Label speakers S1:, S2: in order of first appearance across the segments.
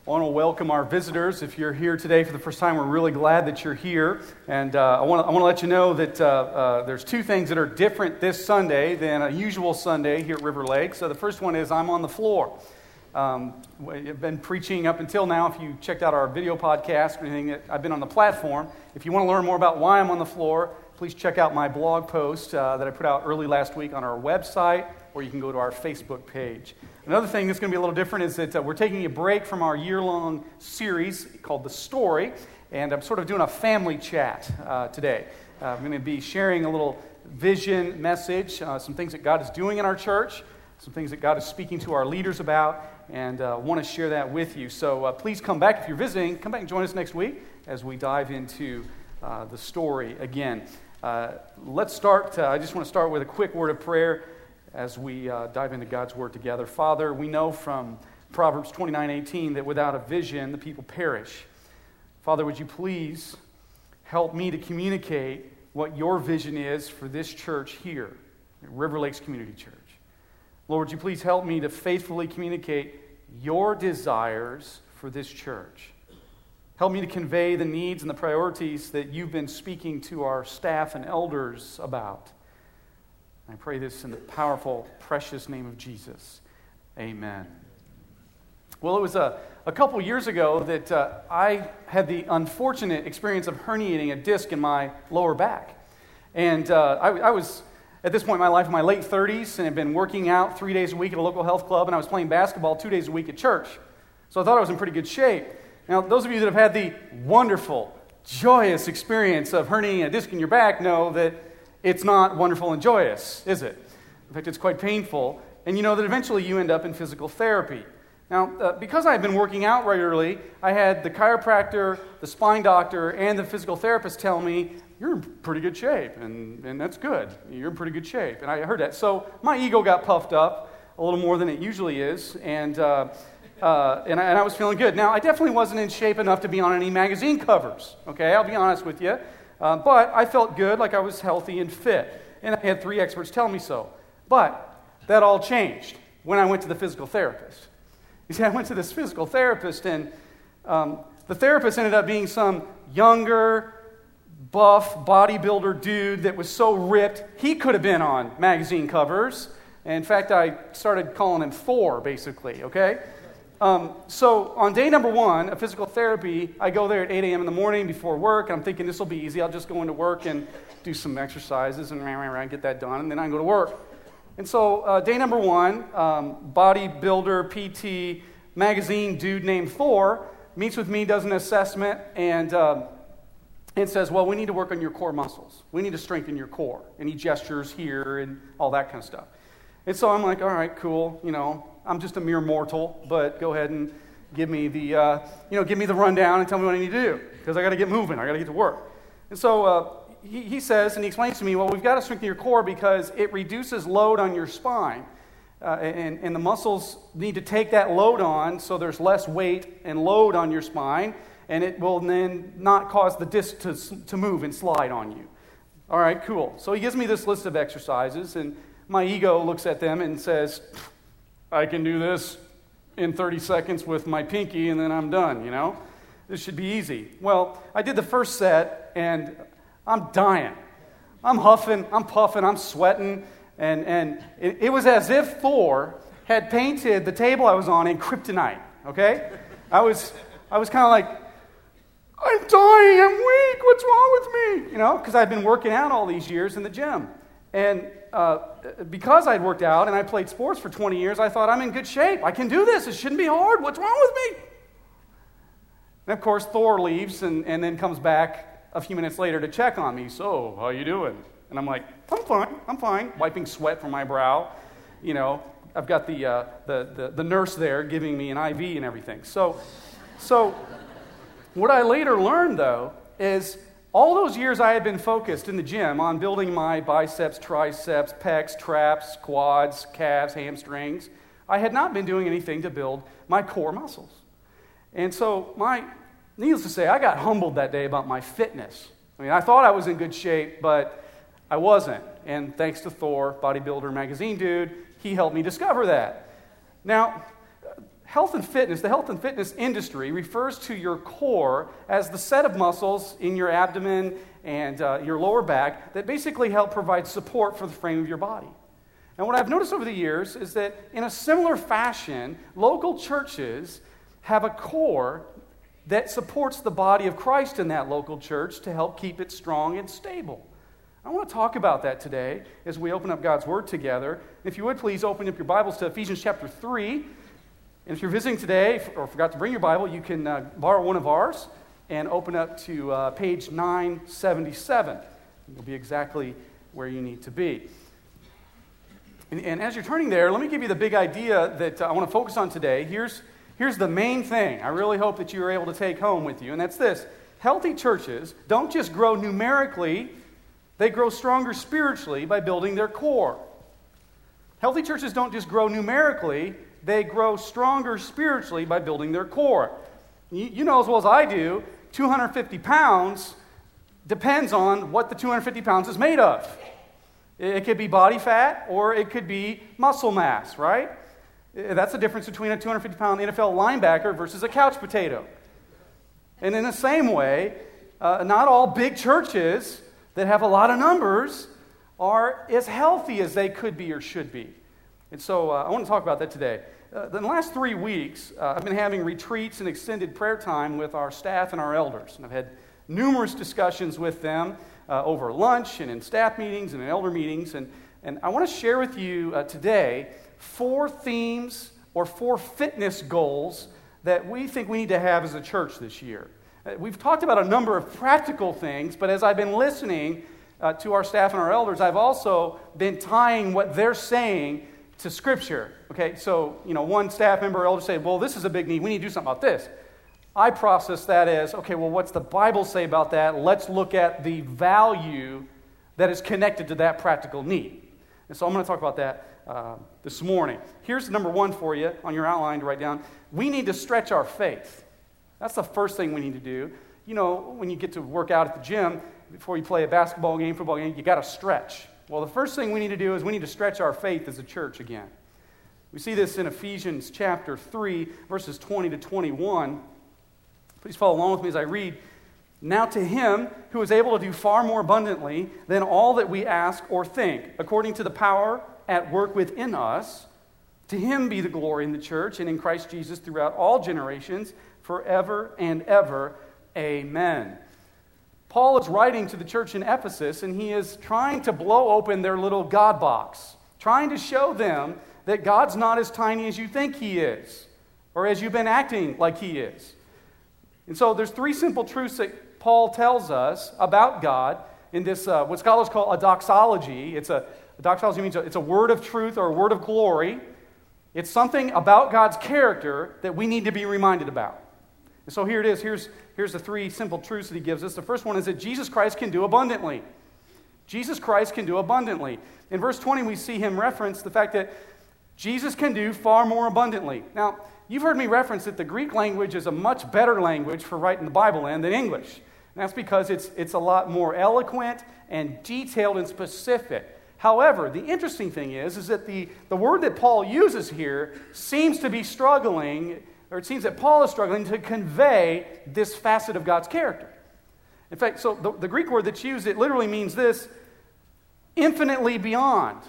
S1: I want to welcome our visitors. If you're here today for the first time, we're really glad that you're here. And I want to let you know that there's two things that are different this Sunday than a usual Sunday here at River Lake. So the first one is I'm on the floor. I've been preaching up until now. If you checked out our video podcast or anything, I've been on the platform. If you want to learn more about why I'm on the floor, please check out my blog post that I put out early last week on our website, or you can go to our Facebook page. Another thing that's going to be a little different is that we're taking a break from our year-long series called The Story, and I'm sort of doing a family chat today. I'm going to be sharing a little vision message, some things that God is doing in our church, some things that God is speaking to our leaders about, and want to share that with you. So please come back. If you're visiting, come back and join us next week as we dive into the story again. Let's start. I just want to start with a quick word of prayer as we dive into God's Word together. Father, we know from Proverbs 29:18 that without a vision, the people perish. Father, would you please help me to communicate what your vision is for this church here at River Lakes Community Church. Lord, would you please help me to faithfully communicate your desires for this church. Help me to convey the needs and the priorities that you've been speaking to our staff and elders about. I pray this in the powerful, precious name of Jesus. Amen. Well, it was a couple years ago that I had the unfortunate experience of herniating a disc in my lower back. And I was, at this point in my life, in my late 30s, and had been working out 3 days a week at a local health club, and I was playing basketball 2 days a week at church. So I thought I was in pretty good shape. Now, those of you that have had the wonderful, joyous experience of herniating a disc in your back know that it's not wonderful and joyous, is it? In fact, it's quite painful. And you know that eventually you end up in physical therapy. Now, because I had been working out regularly, I had the chiropractor, the spine doctor, and the physical therapist tell me, you're in pretty good shape, and that's good. You're in pretty good shape. And I heard that. So my ego got puffed up a little more than it usually is, and I was feeling good. Now, I definitely wasn't in shape enough to be on any magazine covers, okay? I'll be honest with you. But I felt good, like I was healthy and fit. And I had 3 experts tell me so. But that all changed when I went to the physical therapist. You see, I went to this physical therapist, and the therapist ended up being some younger, buff, bodybuilder dude that was so ripped, he could have been on magazine covers. And in fact, I started calling him Thor, basically, okay? So on day number 1 of physical therapy, I go there at 8 a.m. in the morning before work, and I'm thinking this will be easy. I'll just go into work and do some exercises and get that done, and then I can go to work. And so day number 1, bodybuilder, PT, magazine dude named Thor meets with me, does an assessment, and says, well, we need to work on your core muscles. We need to strengthen your core. And he gestures here and all that kind of stuff. And so I'm like, all right, cool, I'm just a mere mortal, but go ahead and give me the, give me the rundown and tell me what I need to do, because I got to get moving, I got to get to work. And so he says, and he explains to me, well, we've got to strengthen your core because it reduces load on your spine, and the muscles need to take that load on, so there's less weight and load on your spine, and it will then not cause the disc to move and slide on you. All right, cool. So he gives me this list of exercises, and my ego looks at them and says, I can do this in 30 seconds with my pinky, and then I'm done, This should be easy. Well, I did the first set, and I'm dying. I'm huffing, I'm puffing, I'm sweating, and it was as if Thor had painted the table I was on in kryptonite, okay? I was kind of like, I'm dying, I'm weak, what's wrong with me? Because I'd been working out all these years in the gym. And because I'd worked out and I played sports for 20 years, I thought, I'm in good shape. I can do this. It shouldn't be hard. What's wrong with me? And of course, Thor leaves and then comes back a few minutes later to check on me. So, how you doing? And I'm like, I'm fine. Wiping sweat from my brow. I've got the nurse there giving me an IV and everything. So what I later learned, though, is all those years I had been focused in the gym on building my biceps, triceps, pecs, traps, quads, calves, hamstrings. I had not been doing anything to build my core muscles. And so needless to say, I got humbled that day about my fitness. I thought I was in good shape, but I wasn't. And thanks to Thor, bodybuilder magazine dude, he helped me discover that. Now, the health and fitness industry refers to your core as the set of muscles in your abdomen and your lower back that basically help provide support for the frame of your body. And what I've noticed over the years is that in a similar fashion, local churches have a core that supports the body of Christ in that local church to help keep it strong and stable. I want to talk about that today as we open up God's Word together. If you would, please open up your Bibles to Ephesians chapter 3. And if you're visiting today or forgot to bring your Bible, you can borrow one of ours and open up to page 977. You'll be exactly where you need to be. And as you're turning there, let me give you the big idea that I want to focus on today. Here's the main thing I really hope that you are able to take home with you, and that's this. Healthy churches don't just grow numerically, they grow stronger spiritually by building their core. Healthy churches don't just grow numerically, they grow stronger spiritually by building their core. You know as well as I do, 250 pounds depends on what the 250 pounds is made of. It could be body fat or it could be muscle mass, right? That's the difference between a 250-pound NFL linebacker versus a couch potato. And in the same way, not all big churches that have a lot of numbers are as healthy as they could be or should be. And so I want to talk about that today. In the last 3 weeks, I've been having retreats and extended prayer time with our staff and our elders. And I've had numerous discussions with them over lunch and in staff meetings and in elder meetings. And I want to share with you today 4 themes or 4 fitness goals that we think we need to have as a church this year. We've talked about a number of practical things, but as I've been listening to our staff and our elders, I've also been tying what they're saying to Scripture. Okay, so, one staff member or elder say, well, this is a big need. We need to do something about this. I process that as, okay, well, what's the Bible say about that? Let's look at the value that is connected to that practical need. And so I'm going to talk about that this morning. Here's number 1 for you on your outline to write down. We need to stretch our faith. That's the first thing we need to do. When you get to work out at the gym, before you play a basketball game, football game, you got to stretch. Well, the first thing we need to do is we need to stretch our faith as a church again. We see this in Ephesians chapter 3, verses 20 to 21. Please follow along with me as I read. Now to him who is able to do far more abundantly than all that we ask or think, according to the power at work within us, to him be the glory in the church and in Christ Jesus throughout all generations, forever and ever. Amen. Paul is writing to the church in Ephesus, and he is trying to blow open their little God box, trying to show them that God's not as tiny as you think he is, or as you've been acting like he is. And so there's 3 simple truths that Paul tells us about God in this, what scholars call a doxology. A doxology means it's a word of truth or a word of glory. It's something about God's character that we need to be reminded about. And so here it is. Here's the 3 simple truths that he gives us. The first one is that Jesus Christ can do abundantly. Jesus Christ can do abundantly. In verse 20, we see him reference the fact that Jesus can do far more abundantly. Now, you've heard me reference that the Greek language is a much better language for writing the Bible in than English. And that's because it's a lot more eloquent and detailed and specific. However, the interesting thing is that the word that Paul uses here seems to be struggling, or it seems that Paul is struggling to convey this facet of God's character. In fact, so the Greek word that's used, it literally means this: infinitely beyond.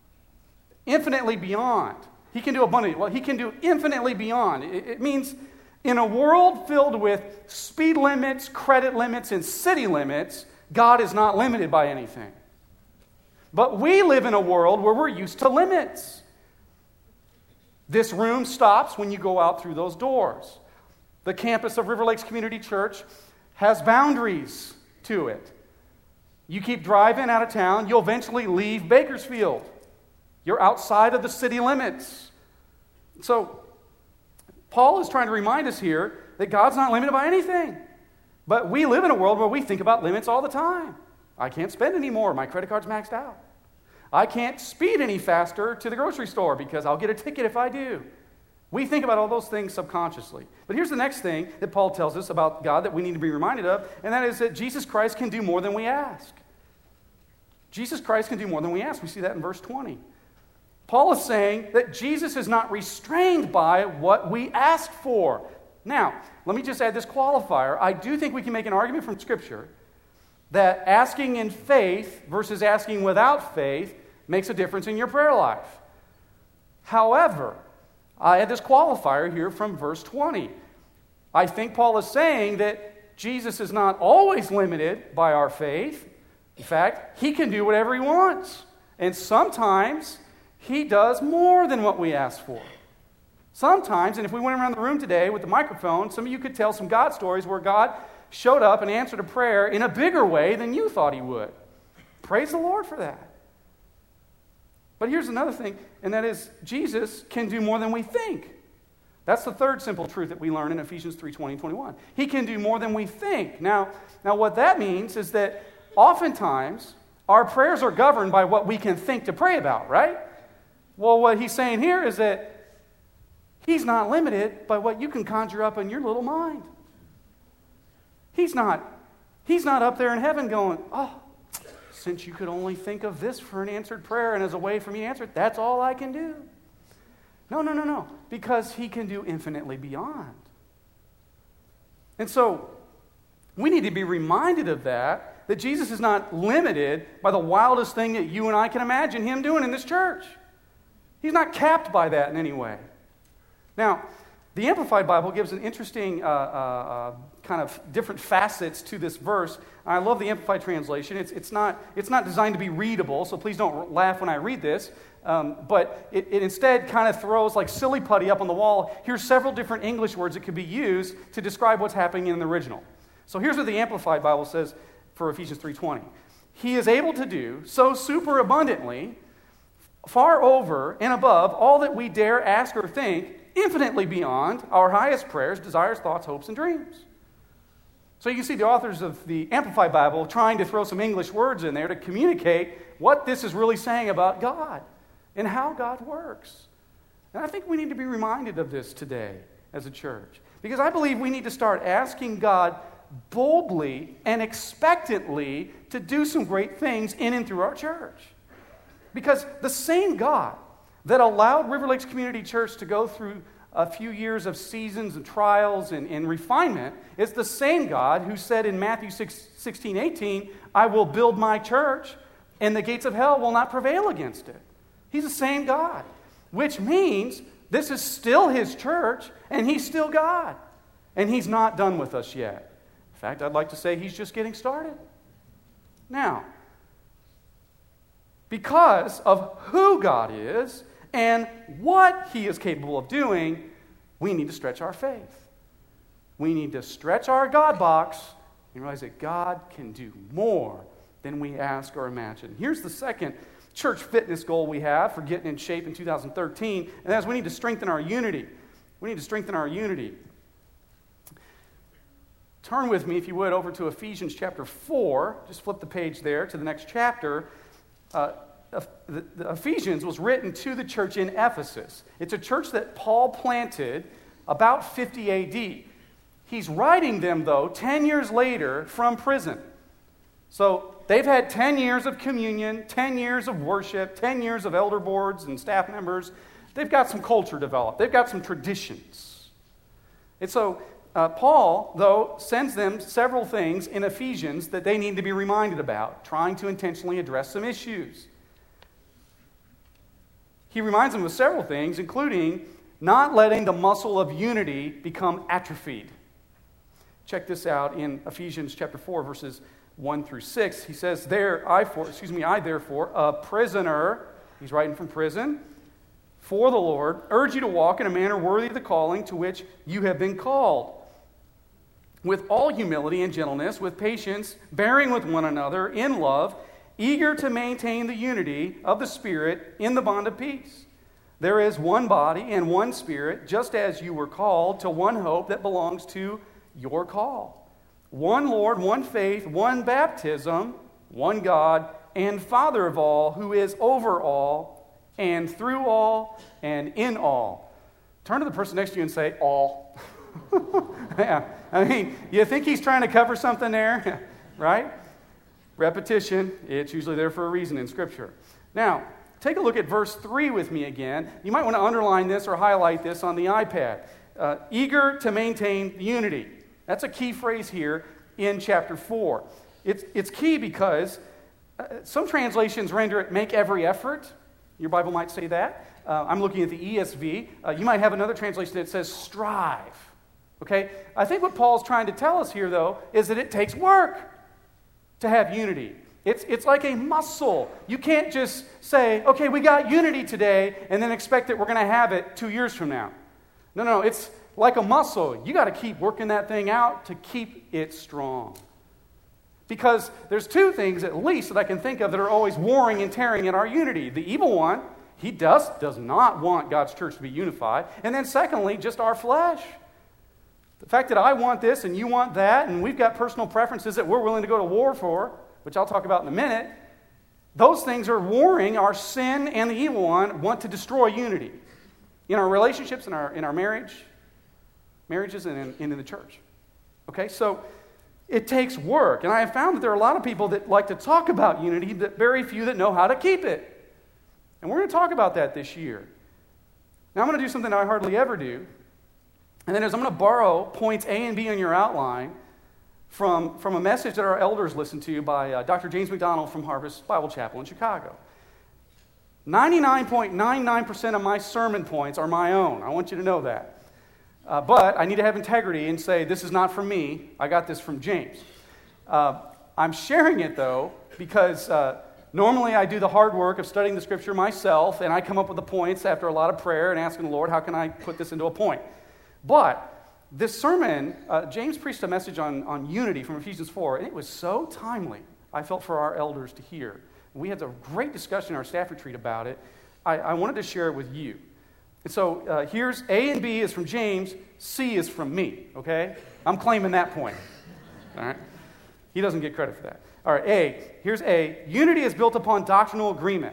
S1: Infinitely beyond. He can do abundantly. Well, he can do infinitely beyond. It means in a world filled with speed limits, credit limits, and city limits, God is not limited by anything. But we live in a world where we're used to limits. This room stops when you go out through those doors. The campus of River Lakes Community Church has boundaries to it. You keep driving out of town, you'll eventually leave Bakersfield. You're outside of the city limits. So, Paul is trying to remind us here that God's not limited by anything. But we live in a world where we think about limits all the time. I can't spend any more. My credit card's maxed out. I can't speed any faster to the grocery store because I'll get a ticket if I do. We think about all those things subconsciously. But here's the next thing that Paul tells us about God that we need to be reminded of, and that is that Jesus Christ can do more than we ask. Jesus Christ can do more than we ask. We see that in verse 20. Paul is saying that Jesus is not restrained by what we ask for. Now, let me just add this qualifier. I do think we can make an argument from Scripture that asking in faith versus asking without faith makes a difference in your prayer life. However, I had this qualifier here from verse 20. I think Paul is saying that Jesus is not always limited by our faith. In fact, he can do whatever he wants. And sometimes he does more than what we ask for. Sometimes, and if we went around the room today with the microphone, some of you could tell some God stories where God showed up and answered a prayer in a bigger way than you thought he would. Praise the Lord for that. But here's another thing, and that is Jesus can do more than we think. That's the third simple truth that we learn in Ephesians 3:20 and 21. He can do more than we think. Now, what that means is that oftentimes our prayers are governed by what we can think to pray about, right? Well, what he's saying here is that he's not limited by what you can conjure up in your little mind. He's not up there in heaven going, oh, since you could only think of this for an answered prayer and as a way for me to answer it, that's all I can do. No. Because he can do infinitely beyond. And so, we need to be reminded of that Jesus is not limited by the wildest thing that you and I can imagine him doing in this church. He's not capped by that in any way. Now, the Amplified Bible gives an interesting kind of different facets to this verse. I love the Amplified translation. It's not designed to be readable, so please don't laugh when I read this. But it instead kind of throws like silly putty up on the wall. Here's several different English words that could be used to describe what's happening in the original. So here's what the Amplified Bible says for Ephesians 3:20. He is able to do so super abundantly, far over and above all that we dare ask or think, infinitely beyond our highest prayers, desires, thoughts, hopes, and dreams. So you can see the authors of the Amplified Bible trying to throw some English words in there to communicate what this is really saying about God and how God works. And I think we need to be reminded of this today as a church, because I believe we need to start asking God boldly and expectantly to do some great things in and through our church. Because the same God that allowed River Lakes Community Church to go through a few years of seasons and trials and refinement is the same God who said in Matthew 16:18, I will build my church and the gates of hell will not prevail against it. He's the same God, which means this is still his church and he's still God. And he's not done with us yet. In fact, I'd like to say he's just getting started. Now, because of who God is and what he is capable of doing, we need to stretch our faith. We need to stretch our God box and realize that God can do more than we ask or imagine. Here's the second church fitness goal we have for getting in shape in 2013, and that is we need to strengthen our unity. We need to strengthen our unity. Turn with me, if you would, over to Ephesians chapter 4. Just flip the page there to the next chapter. The Ephesians was written to the church in Ephesus. It's a church that Paul planted about 50 AD. He's writing them, though, 10 years later from prison. So they've had 10 years of communion, 10 years of worship, 10 years of elder boards and staff members. They've got some culture developed. They've got some traditions. And so Paul, though, sends them several things in Ephesians that they need to be reminded about, trying to intentionally address some issues. He reminds them of several things, including not letting the muscle of unity become atrophied. Check this out in Ephesians chapter 4, verses 1 through 6. He says, I therefore, a prisoner, he's writing from prison, for the Lord, urge you to walk in a manner worthy of the calling to which you have been called, with all humility and gentleness, with patience, bearing with one another in love, eager to maintain the unity of the Spirit in the bond of peace. There is one body and one Spirit, just as you were called to one hope that belongs to your call. One Lord, one faith, one baptism, one God, and Father of all, who is over all, and through all, and in all. Turn to the person next to you and say, all. Yeah, I mean, you think he's trying to cover something there, right? Repetition, it's usually there for a reason in Scripture. Now, Take a look at verse 3 with me again. You might want to underline this or highlight this on the iPad. Eager to maintain unity. That's a key phrase here in chapter 4. It's key because some translations render it make every effort. Your Bible might say that. I'm looking at the ESV. You might have another translation that says strive. Okay? I think what Paul's trying to tell us here, though, is that it takes work to have unity. It's like a muscle. You can't just say, okay, we got unity today, and then expect that we're going to have it 2 years from now. No, it's like a muscle. You got to keep working that thing out to keep it strong. Because there's two things, at least, that I can think of that are always warring and tearing at our unity. The evil one, he does not want God's church to be unified. And then secondly, just our flesh. The fact that I want this and you want that, and we've got personal preferences that we're willing to go to war for, which I'll talk about in a minute, those things are warring. Our sin and the evil one want to destroy unity in our relationships, in our marriages, and in the church. Okay, so it takes work. And I have found that there are a lot of people that like to talk about unity, but very few that know how to keep it. And we're going to talk about that this year. Now I'm going to do something I hardly ever do, and that is I'm going to borrow points A and B on your outline from a message that our elders listened to by Dr. James McDonald from Harvest Bible Chapel in Chicago. 99.99% of my sermon points are my own. I want you to know that. But I need to have integrity and say, this is not from me. I got this from James. I'm sharing it, though, because normally I do the hard work of studying the Scripture myself, and I come up with the points after a lot of prayer and asking the Lord, how can I put this into a point? But this sermon, James preached a message on unity from Ephesians 4, and it was so timely, I felt, for our elders to hear. We had a great discussion in our staff retreat about it. I wanted to share it with you. And so here's A and B is from James, C is from me, okay? I'm claiming that point, all right? He doesn't get credit for that. All right, here's A. Unity is built upon doctrinal agreement.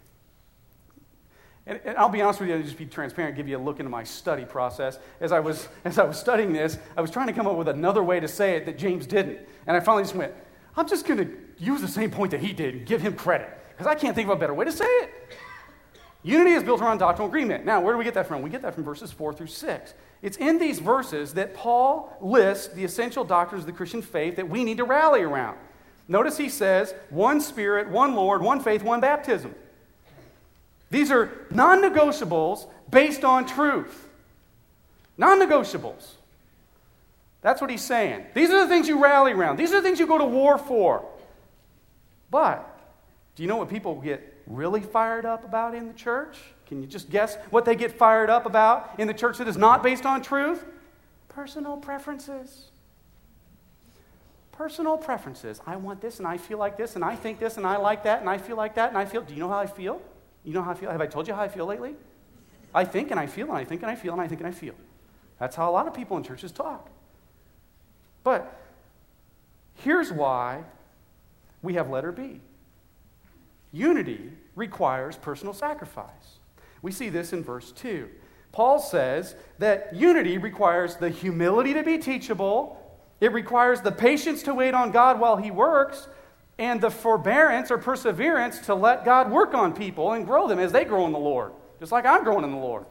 S1: And I'll be honest with you, I'll just be transparent, give you a look into my study process. As I was studying this, I was trying to come up with another way to say it that James didn't. And I finally just went, I'm just going to use the same point that he did and give him credit, because I can't think of a better way to say it. Unity is built around doctrinal agreement. Now, where do we get that from? We get that from verses 4 through 6. It's in these verses that Paul lists the essential doctrines of the Christian faith that we need to rally around. Notice he says, one Spirit, one Lord, one faith, one baptism. These are non-negotiables based on truth. Non-negotiables. That's what he's saying. These are the things you rally around. These are the things you go to war for. But do you know what people get really fired up about in the church? Can you just guess what they get fired up about in the church that is not based on truth? Personal preferences. Personal preferences. I want this and I feel like this and I think this and I like that and I feel like that and I feel. Do you know how I feel? You know how I feel? Have I told you how I feel lately? I think and I feel and I think and I feel and I think and I feel. That's how a lot of people in churches talk. But here's why we have letter B. Unity requires personal sacrifice. We see this in verse 2. Paul says that unity requires the humility to be teachable, it requires the patience to wait on God while He works, and the forbearance or perseverance to let God work on people and grow them as they grow in the Lord, just like I'm growing in the Lord.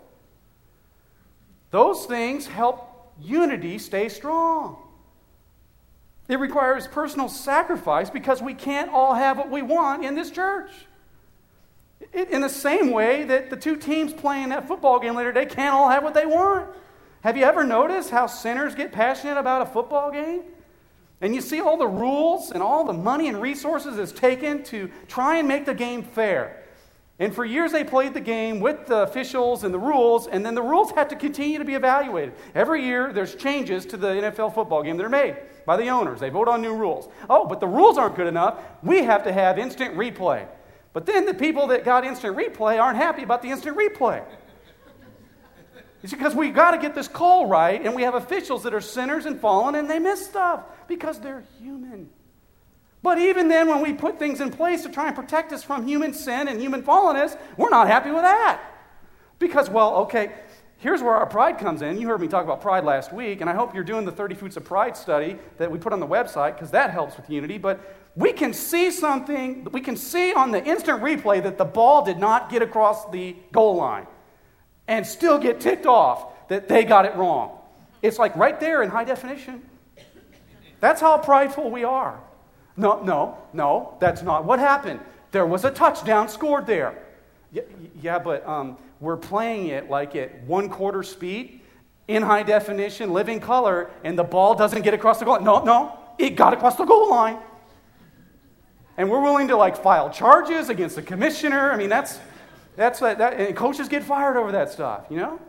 S1: Those things help unity stay strong. It requires personal sacrifice because we can't all have what we want in this church. In the same way that the two teams playing that football game later today can't all have what they want. Have you ever noticed how sinners get passionate about a football game? And you see all the rules and all the money and resources that's taken to try and make the game fair. And for years they played the game with the officials and the rules, and then the rules have to continue to be evaluated. Every year there's changes to the NFL football game that are made by the owners. They vote on new rules. Oh, but the rules aren't good enough. We have to have instant replay. But then the people that got instant replay aren't happy about the instant replay. It's because we got to get this call right, and we have officials that are sinners and fallen, and they miss stuff because they're human. But even then, when we put things in place to try and protect us from human sin and human fallenness, we're not happy with that. Because, well, okay, here's where our pride comes in. You heard me talk about pride last week, and I hope you're doing the 30 Fruits of Pride study that we put on the website, because that helps with unity. But we can see something, we can see on the instant replay that the ball did not get across the goal line and still get ticked off that they got it wrong. It's like right there in high definition. That's how prideful we are. No, that's not what happened. There was a touchdown scored there. Yeah, but we're playing it like at 1/4 speed, in high definition, living color, and the ball doesn't get across the goal line. No, it got across the goal line. And we're willing to file charges against the commissioner. I mean, that's and coaches get fired over that stuff, you know?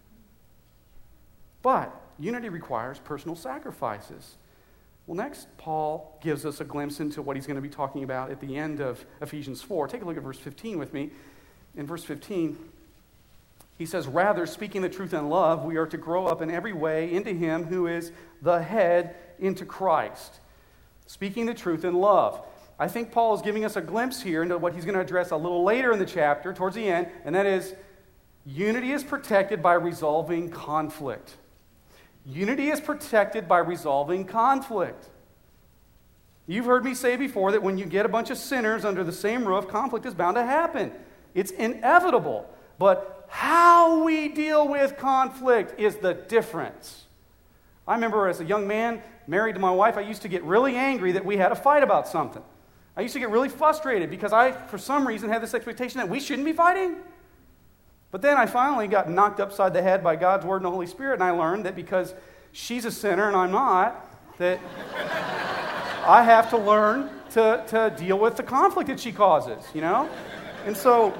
S1: But unity requires personal sacrifices. Well, next, Paul gives us a glimpse into what he's going to be talking about at the end of Ephesians 4. Take a look at verse 15 with me. In verse 15, he says, "Rather, speaking the truth in love, we are to grow up in every way into him who is the head, into Christ." Speaking the truth in love. I think Paul is giving us a glimpse here into what he's going to address a little later in the chapter, towards the end, and that is, unity is protected by resolving conflict. Unity is protected by resolving conflict. You've heard me say before that when you get a bunch of sinners under the same roof, conflict is bound to happen. It's inevitable. But how we deal with conflict is the difference. I remember as a young man, married to my wife, I used to get really angry that we had a fight about something. I used to get really frustrated because I, for some reason, had this expectation that we shouldn't be fighting. But then I finally got knocked upside the head by God's Word and the Holy Spirit, and I learned that because she's a sinner and I'm not, that I have to learn to deal with the conflict that she causes, you know? And so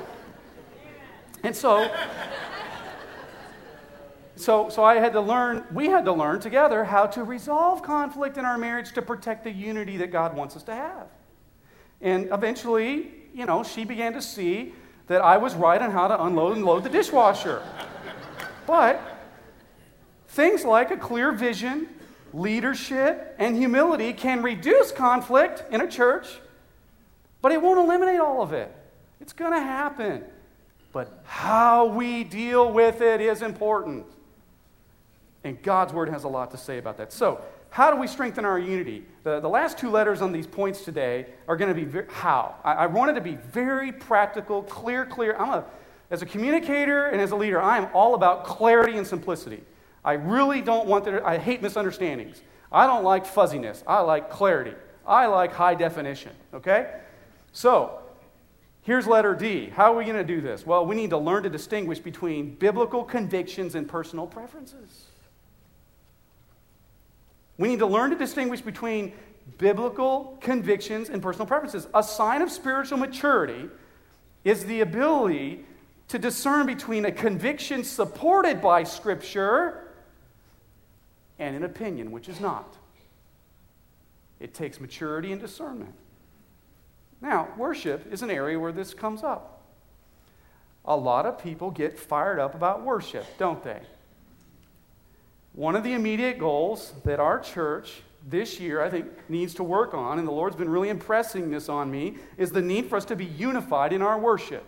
S1: I had to learn, we had to learn together how to resolve conflict in our marriage to protect the unity that God wants us to have. And eventually, you know, she began to see that I was right on how to unload and load the dishwasher. But things like a clear vision, leadership, and humility can reduce conflict in a church, but it won't eliminate all of it. It's going to happen. But how we deal with it is important. And God's Word has a lot to say about that. So, how do we strengthen our unity? The last two letters on these points today are going to be how. I wanted to be very practical, clear. As a communicator and as a leader, I am all about clarity and simplicity. I really don't want I hate misunderstandings. I don't like fuzziness. I like clarity. I like high definition, okay? So, here's letter D. How are we going to do this? Well, we need to learn to distinguish between biblical convictions and personal preferences. We need to learn to distinguish between biblical convictions and personal preferences. A sign of spiritual maturity is the ability to discern between a conviction supported by Scripture and an opinion which is not. It takes maturity and discernment. Now, worship is an area where this comes up. A lot of people get fired up about worship, don't they? One of the immediate goals that our church this year, I think, needs to work on, and the Lord's been really impressing this on me, is the need for us to be unified in our worship.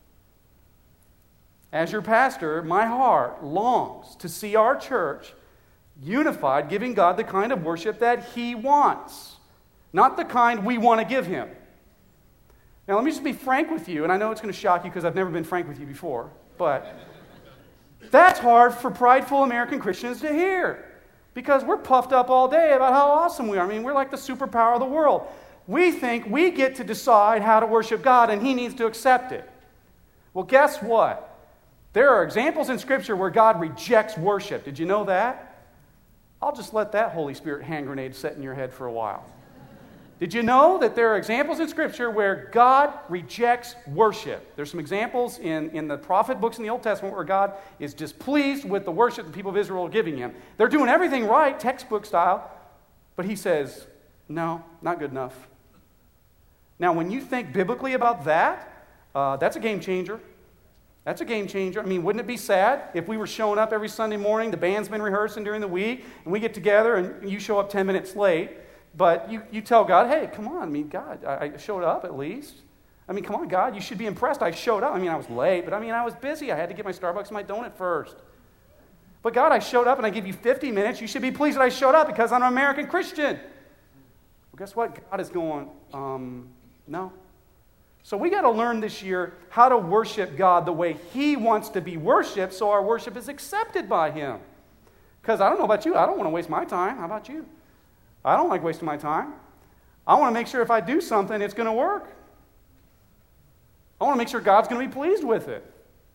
S1: As your pastor, my heart longs to see our church unified, giving God the kind of worship that He wants, not the kind we want to give Him. Now, let me just be frank with you, and I know it's going to shock you because I've never been frank with you before, but that's hard for prideful American Christians to hear because we're puffed up all day about how awesome we are. I mean, we're like the superpower of the world. We think we get to decide how to worship God and He needs to accept it. Well, guess what? There are examples in Scripture where God rejects worship. Did you know that? I'll just let that Holy Spirit hand grenade set in your head for a while. Did you know that there are examples in Scripture where God rejects worship? There's some examples in the prophet books in the Old Testament where God is displeased with the worship the people of Israel are giving Him. They're doing everything right, textbook style, but He says, no, not good enough. Now, when you think biblically about that, that's a game changer. That's a game changer. I mean, wouldn't it be sad if we were showing up every Sunday morning, the band's been rehearsing during the week, and we get together and you show up 10 minutes late, but you tell God, hey, come on, I mean, God, I showed up at least. I mean, come on, God, you should be impressed. I showed up. I mean, I was late, but I mean, I was busy. I had to get my Starbucks and my donut first. But God, I showed up and I gave you 50 minutes. You should be pleased that I showed up because I'm an American Christian. Well, guess what? God is going, no. So we got to learn this year how to worship God the way He wants to be worshiped so our worship is accepted by Him. Because I don't know about you, I don't want to waste my time. How about you? I don't like wasting my time. I want to make sure if I do something, it's going to work. I want to make sure God's going to be pleased with it.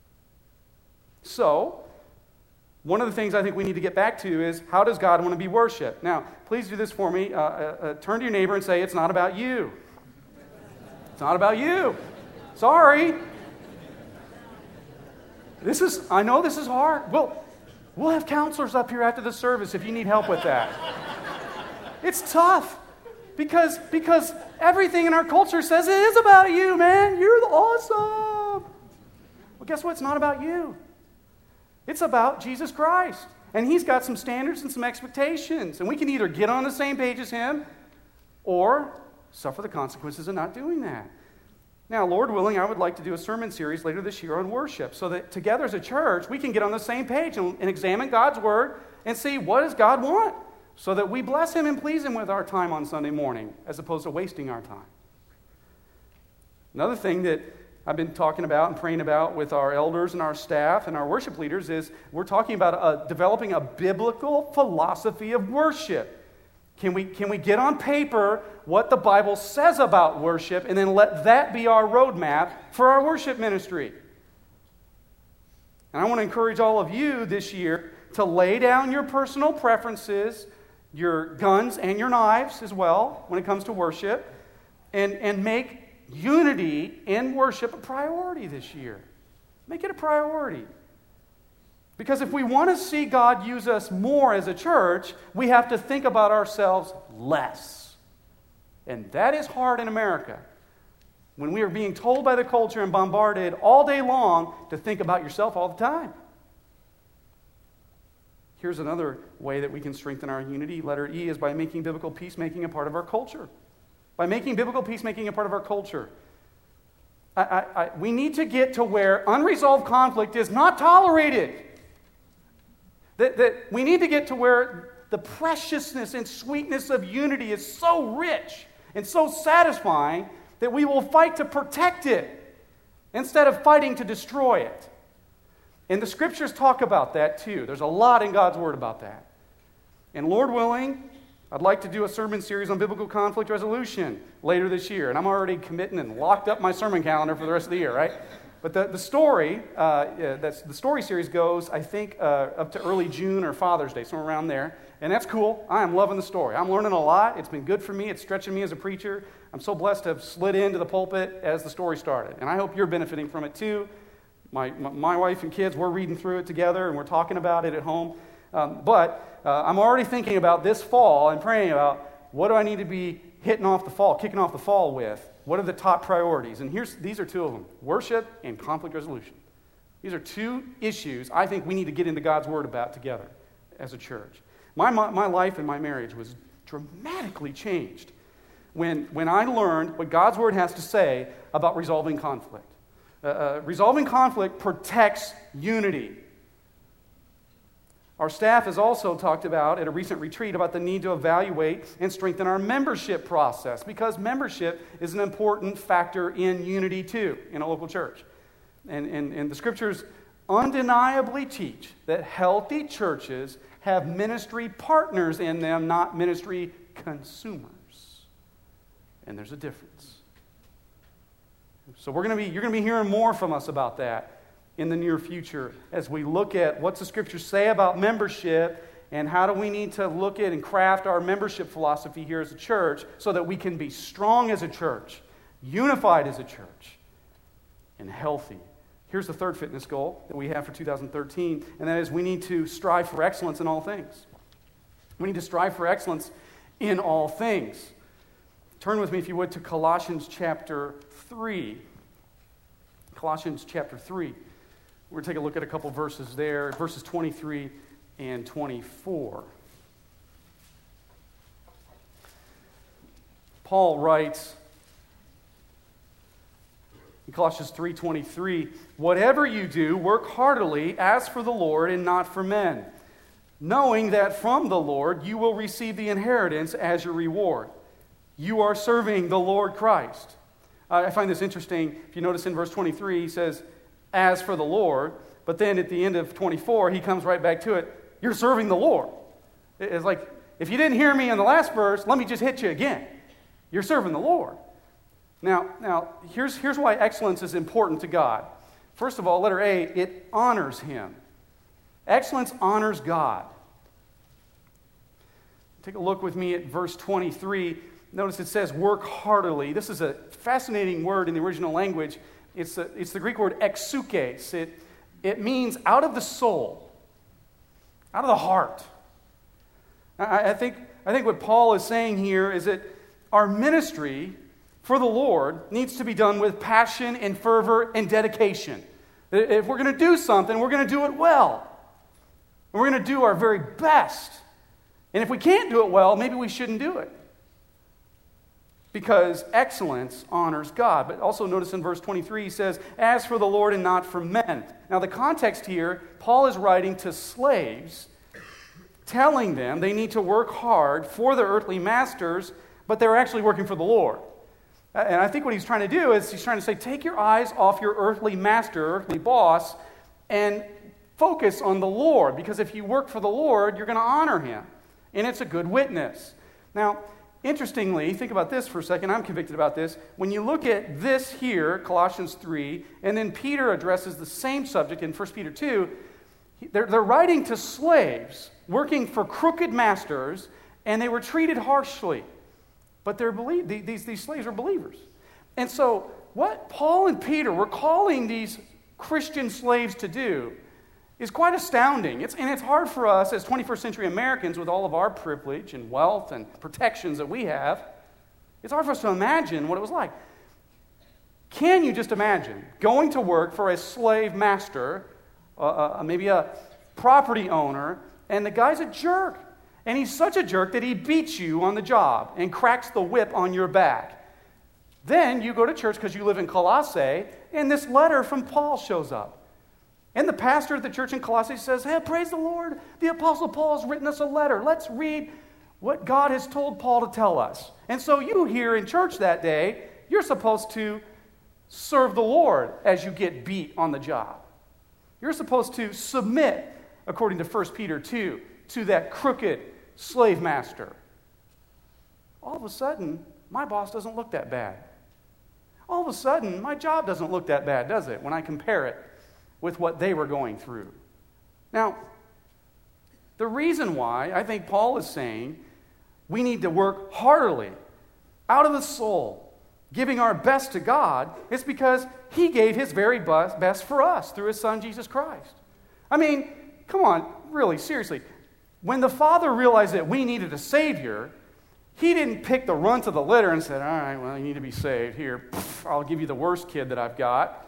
S1: So, one of the things I think we need to get back to is, how does God want to be worshiped? Now, please do this for me. Turn to your neighbor and say, it's not about you. It's not about you. Sorry. I know this is hard. We'll have counselors up here after the service if you need help with that. It's tough because everything in our culture says it is about you, man. You're awesome. Well, guess what? It's not about you. It's about Jesus Christ. And He's got some standards and some expectations. And we can either get on the same page as Him or suffer the consequences of not doing that. Now, Lord willing, I would like to do a sermon series later this year on worship so that together as a church, we can get on the same page and examine God's Word and see what does God want so that we bless Him and please Him with our time on Sunday morning as opposed to wasting our time. Another thing that I've been talking about and praying about with our elders and our staff and our worship leaders is we're talking about developing a biblical philosophy of worship. Can we get on paper what the Bible says about worship and then let that be our roadmap for our worship ministry? And I want to encourage all of you this year to lay down your personal preferences, your guns and your knives as well when it comes to worship, and make unity in worship a priority this year. Make it a priority. Because if we want to see God use us more as a church, we have to think about ourselves less. And that is hard in America. When we are being told by the culture and bombarded all day long to think about yourself all the time. Here's another way that we can strengthen our unity. Letter E is by making biblical peacemaking a part of our culture. By making biblical peacemaking a part of our culture. We need to get to where unresolved conflict is not tolerated. That we need to get to where the preciousness and sweetness of unity is so rich and so satisfying that we will fight to protect it instead of fighting to destroy it. And the Scriptures talk about that too. There's a lot in God's Word about that. And Lord willing, I'd like to do a sermon series on biblical conflict resolution later this year. And I'm already committing and locked up my sermon calendar for the rest of the year, right? But the story series goes, I think, up to early June or Father's Day, somewhere around there. And that's cool. I am loving the story. I'm learning a lot. It's been good for me. It's stretching me as a preacher. I'm so blessed to have slid into the pulpit as the story started. And I hope you're benefiting from it too. My wife and kids, we're reading through it together and we're talking about it at home. But I'm already thinking about this fall and praying about what do I need to be kicking off the fall with. What are the top priorities? And these are two of them, worship and conflict resolution. These are two issues I think we need to get into God's Word about together as a church. My life and my marriage was dramatically changed when I learned what God's Word has to say about resolving conflict. Resolving conflict protects unity. Our staff has also talked about, at a recent retreat, about the need to evaluate and strengthen our membership process because membership is an important factor in unity too in a local church. And the Scriptures undeniably teach that healthy churches have ministry partners in them, not ministry consumers. And there's a difference. So you're going to be hearing more from us about that in the near future as we look at what's the Scriptures say about membership and how do we need to look at and craft our membership philosophy here as a church so that we can be strong as a church, unified as a church, and healthy. Here's the third fitness goal that we have for 2013, and that is we need to strive for excellence in all things. We need to strive for excellence in all things. Turn with me, if you would, to Colossians chapter 3. Colossians chapter 3. We're going to take a look at a couple verses there, verses 23 and 24. Paul writes in Colossians 3:23, "Whatever you do, work heartily as for the Lord and not for men, knowing that from the Lord you will receive the inheritance as your reward. You are serving the Lord Christ. I find this interesting. If you notice in verse 23, he says, as for the Lord, but then at the end of 24, he comes right back to it. You're serving the Lord. It's like, if you didn't hear me in the last verse, let me just hit you again. You're serving the Lord. Now, here's why excellence is important to God. First of all, letter A, it honors Him. Excellence honors God. Take a look with me at verse 23. Notice it says, work heartily. This is a fascinating word in the original language. It's the Greek word exukes. It means out of the soul, out of the heart. I think what Paul is saying here is that our ministry for the Lord needs to be done with passion and fervor and dedication. If we're going to do something, we're going to do it well. And we're going to do our very best. And if we can't do it well, maybe we shouldn't do it. Because excellence honors God. But also notice in verse 23, he says, as for the Lord and not for men. Now the context here, Paul is writing to slaves, telling them they need to work hard for their earthly masters, but they're actually working for the Lord. And I think what he's trying to do is he's trying to say, take your eyes off your earthly master, earthly boss, and focus on the Lord. Because if you work for the Lord, you're going to honor Him. And it's a good witness. Now, interestingly, think about this for a second. I'm convicted about this. When you look at this here, Colossians 3, and then Peter addresses the same subject in 1 Peter 2, they're writing to slaves working for crooked masters, and they were treated harshly. But these slaves are believers. And so what Paul and Peter were calling these Christian slaves to do is quite astounding. It's hard for us as 21st century Americans with all of our privilege and wealth and protections that we have. It's hard for us to imagine what it was like. Can you just imagine going to work for a slave master, maybe a property owner, and the guy's a jerk? And he's such a jerk that he beats you on the job and cracks the whip on your back. Then you go to church because you live in Colossae, and this letter from Paul shows up. And the pastor at the church in Colossae says, hey, praise the Lord. The Apostle Paul has written us a letter. Let's read what God has told Paul to tell us. And so you here in church that day, you're supposed to serve the Lord as you get beat on the job. You're supposed to submit, according to 1 Peter 2, to that crooked slave master. All of a sudden, my boss doesn't look that bad. All of a sudden, my job doesn't look that bad, does it, when I compare it with what they were going through? Now, the reason why I think Paul is saying we need to work heartily, out of the soul, giving our best to God, is because He gave His very best for us through His Son, Jesus Christ. I mean, come on, really, seriously. When the Father realized that we needed a Savior, He didn't pick the runt of the litter and said, all right, well, you need to be saved. Here, I'll give you the worst kid that I've got.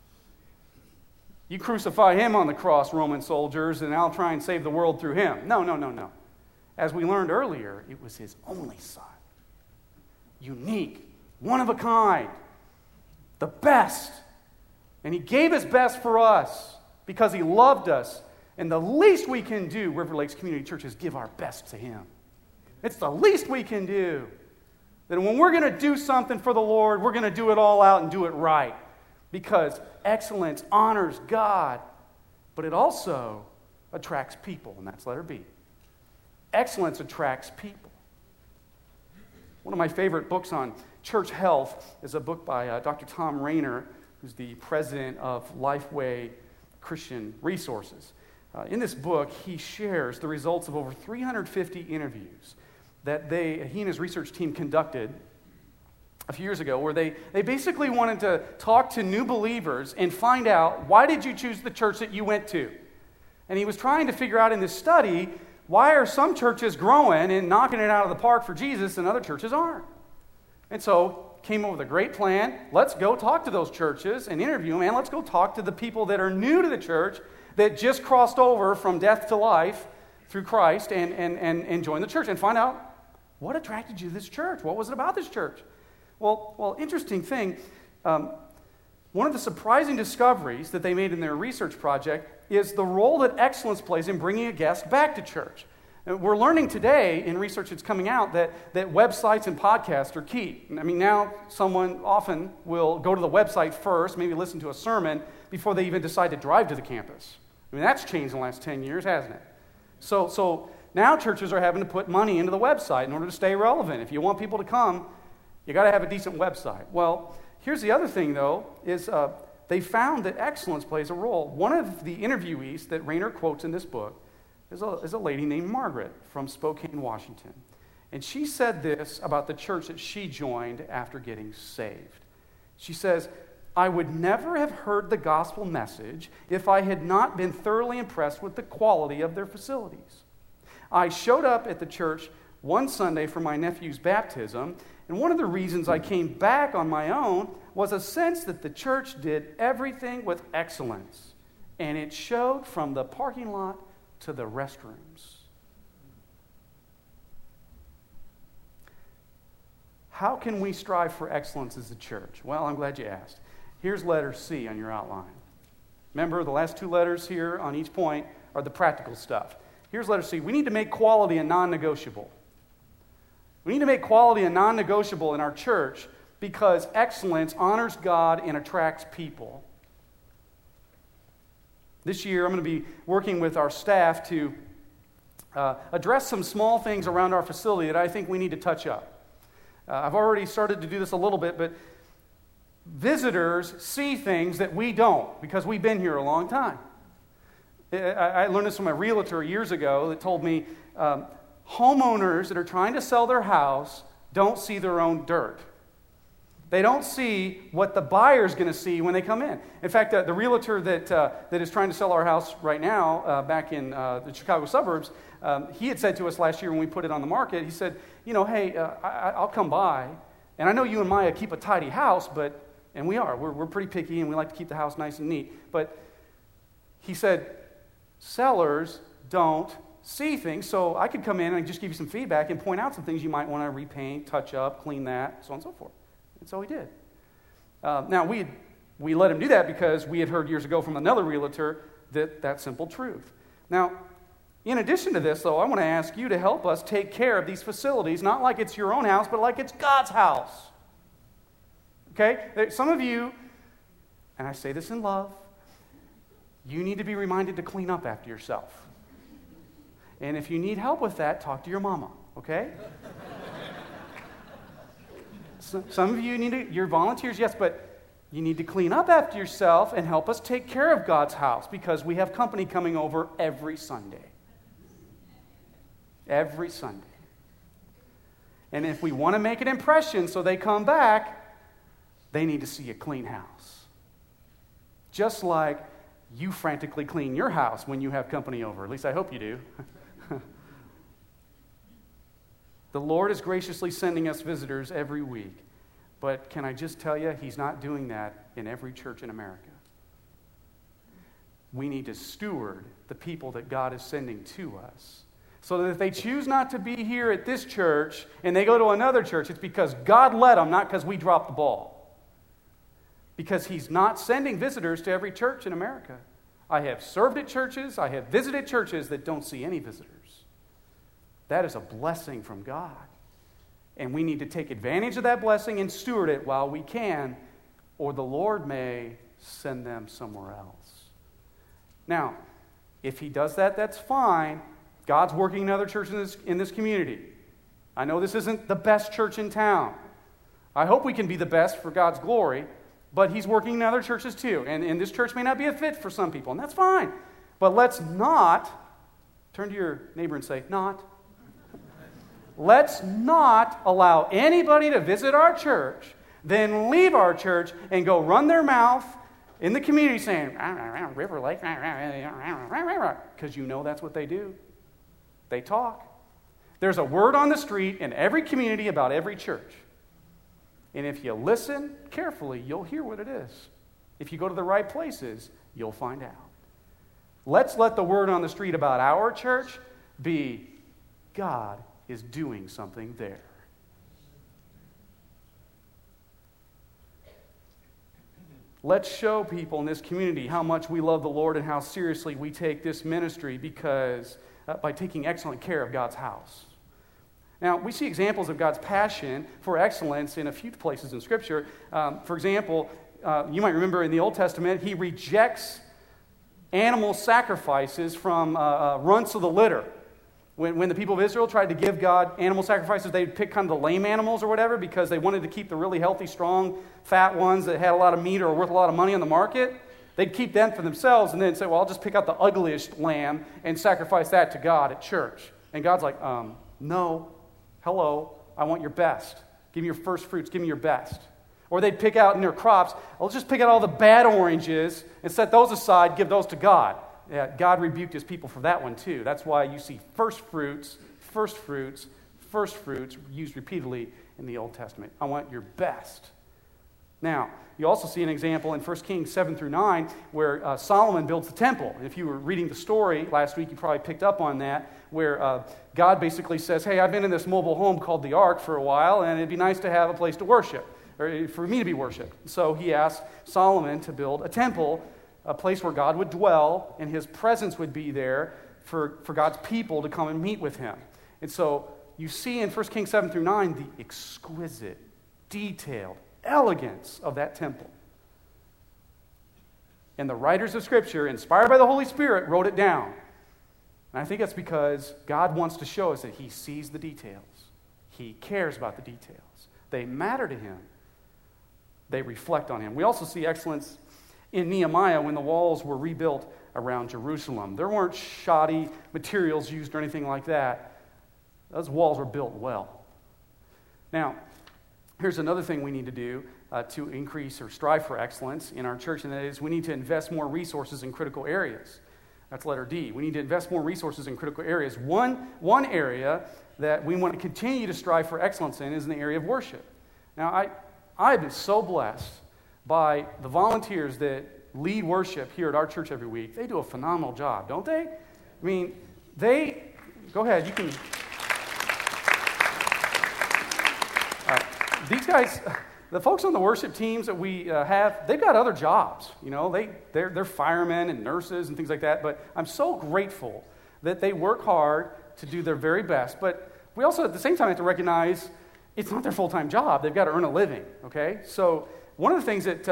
S1: You crucify him on the cross, Roman soldiers, and I'll try and save the world through him. No. As we learned earlier, it was His only Son. Unique, one of a kind, the best. And He gave His best for us because He loved us. And the least we can do, River Lakes Community Church, is give our best to Him. It's the least we can do. That when we're going to do something for the Lord, we're going to do it all out and do it right. Because excellence honors God, but it also attracts people, and that's letter B. Excellence attracts people. One of my favorite books on church health is a book by Dr. Tom Rainer, who's the president of Lifeway Christian Resources. In this book, he shares the results of over 350 interviews that he and his research team conducted a few years ago, where they basically wanted to talk to new believers and find out, why did you choose the church that you went to? And he was trying to figure out in this study, why are some churches growing and knocking it out of the park for Jesus and other churches aren't? And so came up with a great plan. Let's go talk to those churches and interview them, and let's go talk to the people that are new to the church that just crossed over from death to life through Christ and joined the church, and find out what attracted you to this church. What was it about this church? Well, interesting thing, One of the surprising discoveries that they made in their research project is the role that excellence plays in bringing a guest back to church. We're learning today in research that's coming out that websites and podcasts are key. I mean, now someone often will go to the website first, maybe listen to a sermon, before they even decide to drive to the campus. I mean, that's changed in the last 10 years, hasn't it? So now churches are having to put money into the website in order to stay relevant. If you want people to come, you got to have a decent website. Well, here's the other thing, though, is they found that excellence plays a role. One of the interviewees that Rainer quotes in this book is a lady named Margaret from Spokane, Washington. And she said this about the church that she joined after getting saved. She says, "I would never have heard the gospel message if I had not been thoroughly impressed with the quality of their facilities. I showed up at the church one Sunday for my nephew's baptism, and one of the reasons I came back on my own was a sense that the church did everything with excellence, and it showed from the parking lot to the restrooms." How can we strive for excellence as a church? Well, I'm glad you asked. Here's letter C on your outline. Remember, the last two letters here on each point are the practical stuff. Here's letter C. We need to make quality a non-negotiable. We need to make quality a non-negotiable in our church because excellence honors God and attracts people. This year, I'm going to be working with our staff to address some small things around our facility that I think we need to touch up. I've already started to do this a little bit, but visitors see things that we don't because we've been here a long time. I learned this from a realtor years ago that told me homeowners that are trying to sell their house don't see their own dirt. They don't see what the buyer's going to see when they come in. In fact, the realtor that is trying to sell our house right now back in the Chicago suburbs, he had said to us last year when we put it on the market, he said, hey, I'll come by, and I know you and Maya keep a tidy house, and we are. We're pretty picky, and we like to keep the house nice and neat. But he said, sellers don't see things, so I could come in and just give you some feedback and point out some things you might want to repaint, touch up, clean that, so on and so forth. And so he did. Now, we let him do that because we had heard years ago from another realtor that simple truth. Now, in addition to this, though, I want to ask you to help us take care of these facilities, not like it's your own house, but like it's God's house. Okay? Some of you, and I say this in love, you need to be reminded to clean up after yourself. And if you need help with that, talk to your mama, okay? Some of you you're volunteers, yes, but you need to clean up after yourself and help us take care of God's house because we have company coming over every Sunday. Every Sunday. And if we want to make an impression so they come back, they need to see a clean house. Just like you frantically clean your house when you have company over. At least I hope you do. The Lord is graciously sending us visitors every week. But can I just tell you, He's not doing that in every church in America. We need to steward the people that God is sending to us. So that if they choose not to be here at this church and they go to another church, it's because God let them, not because we dropped the ball. Because He's not sending visitors to every church in America. I have served at churches, I have visited churches that don't see any visitors. That is a blessing from God. And we need to take advantage of that blessing and steward it while we can, or the Lord may send them somewhere else. Now, if He does that, that's fine. God's working in other churches in this community. I know this isn't the best church in town. I hope we can be the best for God's glory, but He's working in other churches too. And this church may not be a fit for some people, and that's fine. But let's not, turn to your neighbor and say, not. Let's not allow anybody to visit our church, then leave our church and go run their mouth in the community saying, River Lake, because you know that's what they do. They talk. There's a word on the street in every community about every church. And if you listen carefully, you'll hear what it is. If you go to the right places, you'll find out. Let's let the word on the street about our church be God is doing something there. let's show people in this community how much we love the Lord and how seriously we take this ministry because by taking excellent care of God's house. Now, we see examples of God's passion for excellence in a few places in Scripture. For example, you might remember in the Old Testament, he rejects animal sacrifices from runts of the litter. When the people of Israel tried to give God animal sacrifices, they'd pick kind of the lame animals or whatever because they wanted to keep the really healthy, strong, fat ones that had a lot of meat or were worth a lot of money on the market. They'd keep them for themselves and then say, well, I'll just pick out the ugliest lamb and sacrifice that to God at church. And God's like, no, hello, I want your best. Give me your first fruits, give me your best. Or they'd pick out in their crops, let's just pick out all the bad oranges and set those aside, give those to God. Yeah, God rebuked his people for that one too. That's why you see first fruits used repeatedly in the Old Testament. I want your best. Now, you also see an example in 1 Kings 7 through 9 where Solomon builds the temple. And if you were reading the story last week, you probably picked up on that, where God basically says, hey, I've been in this mobile home called the Ark for a while, and it'd be nice to have a place to worship, or for me to be worshiped. So he asked Solomon to build a temple, a place where God would dwell, and his presence would be there for God's people to come and meet with him. And so you see in 1 Kings 7 through 9 the exquisite, detailed elegance of that temple. And the writers of Scripture, inspired by the Holy Spirit, wrote it down. And I think that's because God wants to show us that he sees the details. He cares about the details. They matter to him. They reflect on him. We also see excellence in Nehemiah when the walls were rebuilt around Jerusalem. There weren't shoddy materials used or anything like that. Those walls were built well. Now, here's another thing we need to do to increase or strive for excellence in our church, and that is we need to invest more resources in critical areas. That's letter D. We need to invest more resources in critical areas. One area that we want to continue to strive for excellence in is in the area of worship. Now, I've been so blessed by the volunteers that lead worship here at our church every week. They do a phenomenal job, don't they? I mean, go ahead, you can. These guys, the folks on the worship teams that we have, they've got other jobs. You know, they're firemen and nurses and things like that. But I'm so grateful that they work hard to do their very best. But we also, at the same time, have to recognize it's not their full-time job. They've got to earn a living, okay? So one of the things that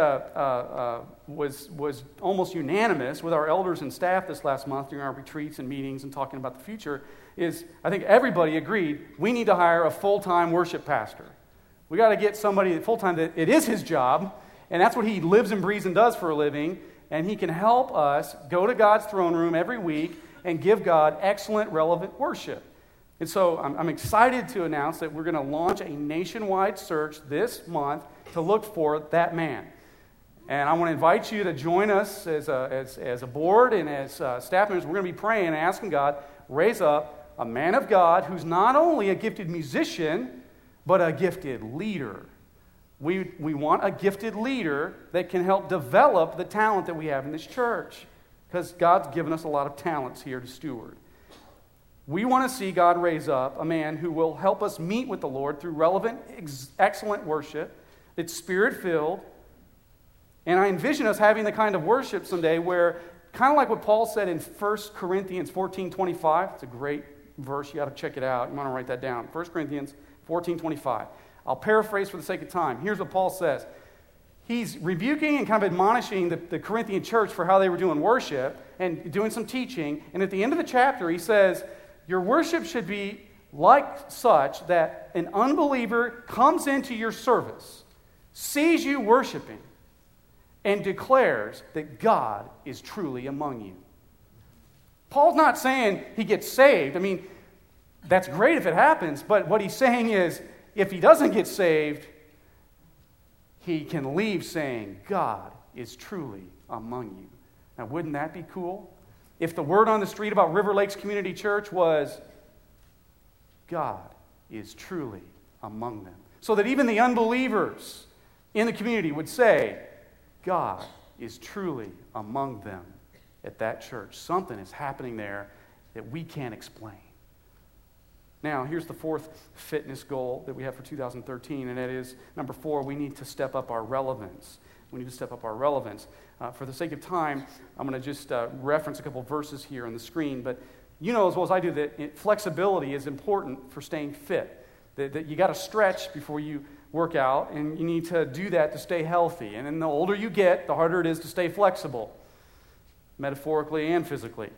S1: was almost unanimous with our elders and staff this last month during our retreats and meetings and talking about the future is I think everybody agreed we need to hire a full-time worship pastor. We got to get somebody full-time that it is his job, and that's what he lives and breathes and does for a living, and he can help us go to God's throne room every week and give God excellent, relevant worship. And so I'm excited to announce that we're going to launch a nationwide search this month to look for that man. And I want to invite you to join us as a board and as staff members. We're going to be praying and asking God, raise up a man of God who's not only a gifted musician, but a gifted leader. We want a gifted leader that can help develop the talent that we have in this church, because God's given us a lot of talents here to steward. We want to see God raise up a man who will help us meet with the Lord through relevant, excellent worship that's Spirit-filled. And I envision us having the kind of worship someday where, kind of like what Paul said in 1 Corinthians 14:25. It's a great verse. You got to check it out. You want to write that down. 1 Corinthians 14:25. I'll paraphrase for the sake of time. Here's what Paul says. He's rebuking and kind of admonishing the Corinthian church for how they were doing worship and doing some teaching. And at the end of the chapter, he says, your worship should be like such that an unbeliever comes into your service, sees you worshiping, and declares that God is truly among you. Paul's not saying he gets saved. I mean, that's great if it happens, but what he's saying is, if he doesn't get saved, he can leave saying, God is truly among you. Now, wouldn't that be cool? If the word on the street about River Lakes Community Church was, God is truly among them. So that even the unbelievers in the community would say, God is truly among them at that church. Something is happening there that we can't explain. Now, here's the fourth fitness goal that we have for 2013, and that is, number 4, we need to step up our relevance. We need to step up our relevance. For the sake of time, I'm going to just reference a couple verses here on the screen, but you know as well as I do that flexibility is important for staying fit, that you got to stretch before you work out, and you need to do that to stay healthy. And then the older you get, the harder it is to stay flexible, metaphorically and physically.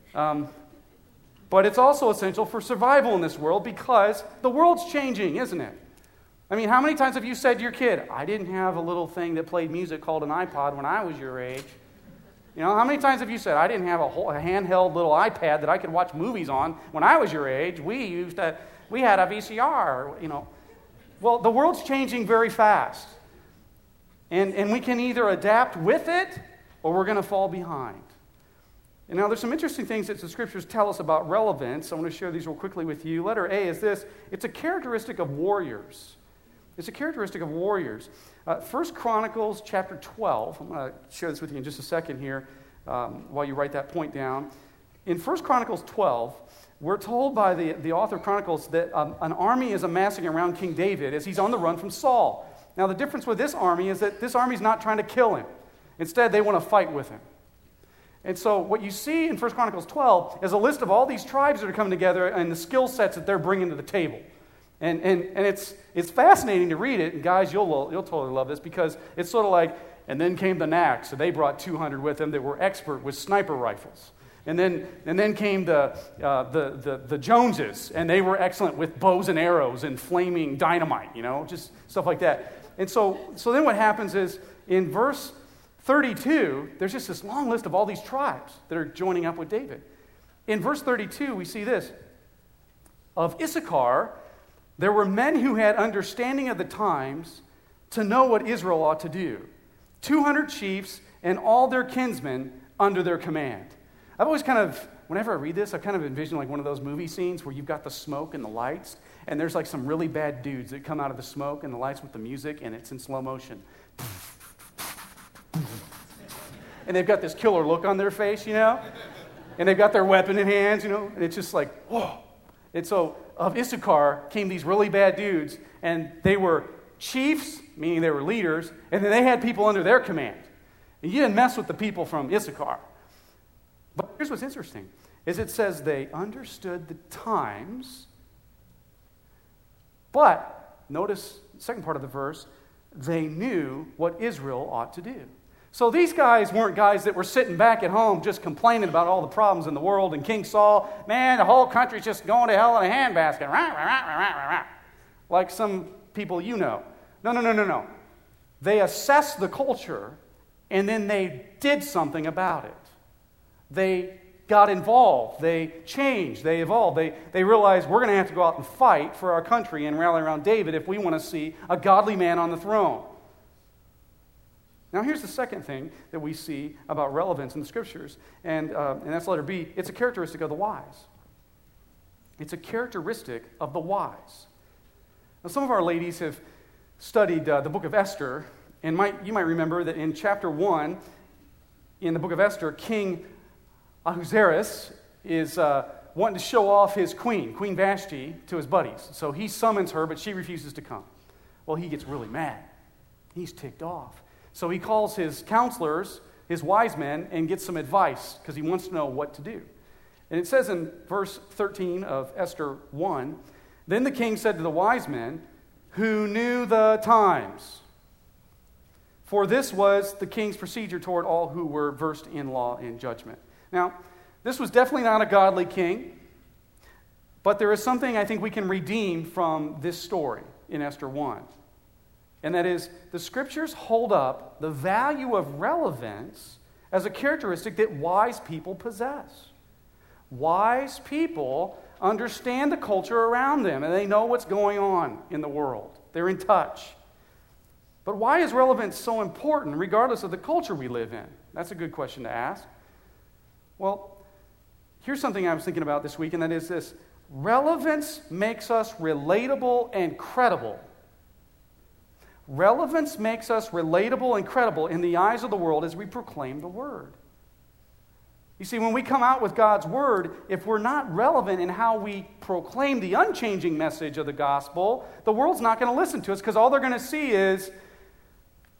S1: But it's also essential for survival in this world because the world's changing, isn't it? I mean, how many times have you said to your kid, I didn't have a little thing that played music called an iPod when I was your age? You know, how many times have you said, I didn't have a handheld little iPad that I could watch movies on when I was your age? We had a VCR, you know. Well, the world's changing very fast. And we can either adapt with it or we're going to fall behind. And now there's some interesting things that the scriptures tell us about relevance. I want to share these real quickly with you. Letter A is this. It's a characteristic of warriors. It's a characteristic of warriors. 1 Chronicles chapter 12. I'm going to share this with you in just a second here while you write that point down. In 1 Chronicles 12, we're told by the author of Chronicles that an army is amassing around King David as he's on the run from Saul. Now, the difference with this army is that this army is not trying to kill him. Instead, they want to fight with him. And so what you see in 1 Chronicles 12 is a list of all these tribes that are coming together and the skill sets that they're bringing to the table. And it's fascinating to read it. And guys, you'll totally love this because it's sort of like, and then came the Knacks. So they brought 200 with them that were expert with sniper rifles. And then came the Joneses, and they were excellent with bows and arrows and flaming dynamite, you know, just stuff like that. And so then what happens is in verse 32, there's just this long list of all these tribes that are joining up with David. In verse 32, we see this. Of Issachar, there were men who had understanding of the times to know what Israel ought to do. 200 chiefs and all their kinsmen under their command. I've always whenever I read this, I kind of envision like one of those movie scenes where you've got the smoke and the lights, and there's like some really bad dudes that come out of the smoke and the lights with the music, and it's in slow motion. And they've got this killer look on their face, you know? And they've got their weapon in hands, you know? And it's just like, whoa. And so of Issachar came these really bad dudes, and they were chiefs, meaning they were leaders, and then they had people under their command. And you didn't mess with the people from Issachar. But here's what's interesting, is it says they understood the times, but, notice the second part of the verse, they knew what Israel ought to do. So these guys weren't guys that were sitting back at home just complaining about all the problems in the world, and King Saul, man, the whole country's just going to hell in a handbasket, like some people you know. No. They assessed the culture, and then they did something about it. They got involved, they changed, they evolved. They realized we're going to have to go out and fight for our country and rally around David if we want to see a godly man on the throne. Now here's the second thing that we see about relevance in the Scriptures, and that's letter B. It's a characteristic of the wise. It's a characteristic of the wise. Now some of our ladies have studied the book of Esther, and you might remember that in chapter 1 in the book of Esther, King Ahasuerus is wanting to show off his Queen Vashti, to his buddies. So he summons her, but she refuses to come. Well, he gets really mad. He's ticked off. So he calls his counselors, his wise men, and gets some advice because he wants to know what to do. And it says in verse 13 of Esther 1, then the king said to the wise men who knew the times, for this was the king's procedure toward all who were versed in law and judgment. Now, this was definitely not a godly king, but there is something I think we can redeem from this story in Esther 1. And that is, the Scriptures hold up the value of relevance as a characteristic that wise people possess. Wise people understand the culture around them, and they know what's going on in the world. They're in touch. But why is relevance so important, regardless of the culture we live in? That's a good question to ask. Well, here's something I was thinking about this week, and that is this. Relevance makes us relatable and credible. Relevance makes us relatable and credible in the eyes of the world as we proclaim the Word. You see, when we come out with God's Word, if we're not relevant in how we proclaim the unchanging message of the gospel, the world's not going to listen to us because all they're going to see is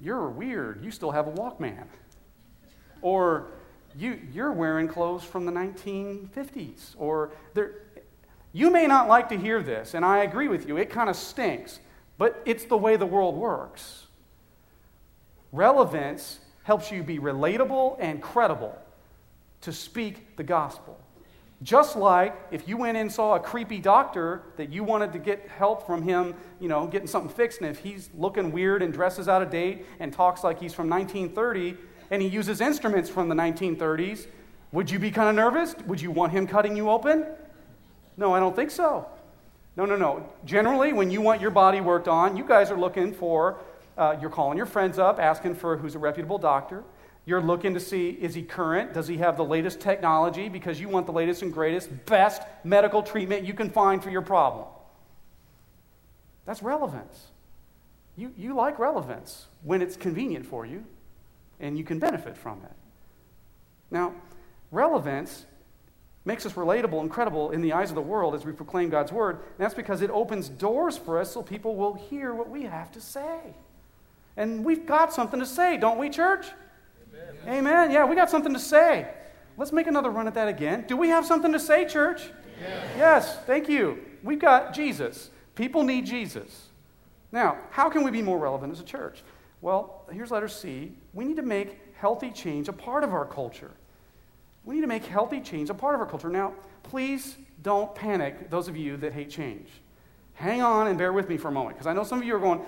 S1: you're weird. You still have a Walkman. Or you're wearing clothes from the 1950s. Or you may not like to hear this, and I agree with you. It kind of stinks, but it's the way the world works. Relevance helps you be relatable and credible to speak the gospel. Just like if you went in and saw a creepy doctor that you wanted to get help from him, getting something fixed, and if he's looking weird and dresses out of date and talks like he's from 1930 and he uses instruments from the 1930s, would you be kind of nervous? Would you want him cutting you open? No, I don't think so. No. Generally, when you want your body worked on, you guys are looking for, you're calling your friends up, asking for who's a reputable doctor. You're looking to see, is he current? Does he have the latest technology? Because you want the latest and greatest, best medical treatment you can find for your problem. That's relevance. You like relevance when it's convenient for you, and you can benefit from it. Now, relevance makes us relatable and credible in the eyes of the world as we proclaim God's word, and that's because it opens doors for us so people will hear what we have to say. And we've got something to say, don't we, church? Amen. Yeah, we got something to say. Let's make another run at that again. Do we have something to say, church? Yes, thank you. We've got Jesus. People need Jesus. Now, how can we be more relevant as a church? Well, here's letter C. We need to make healthy change a part of our culture. We need to make healthy change a part of our culture. Now, please don't panic, those of you that hate change. Hang on and bear with me for a moment, because I know some of you are going,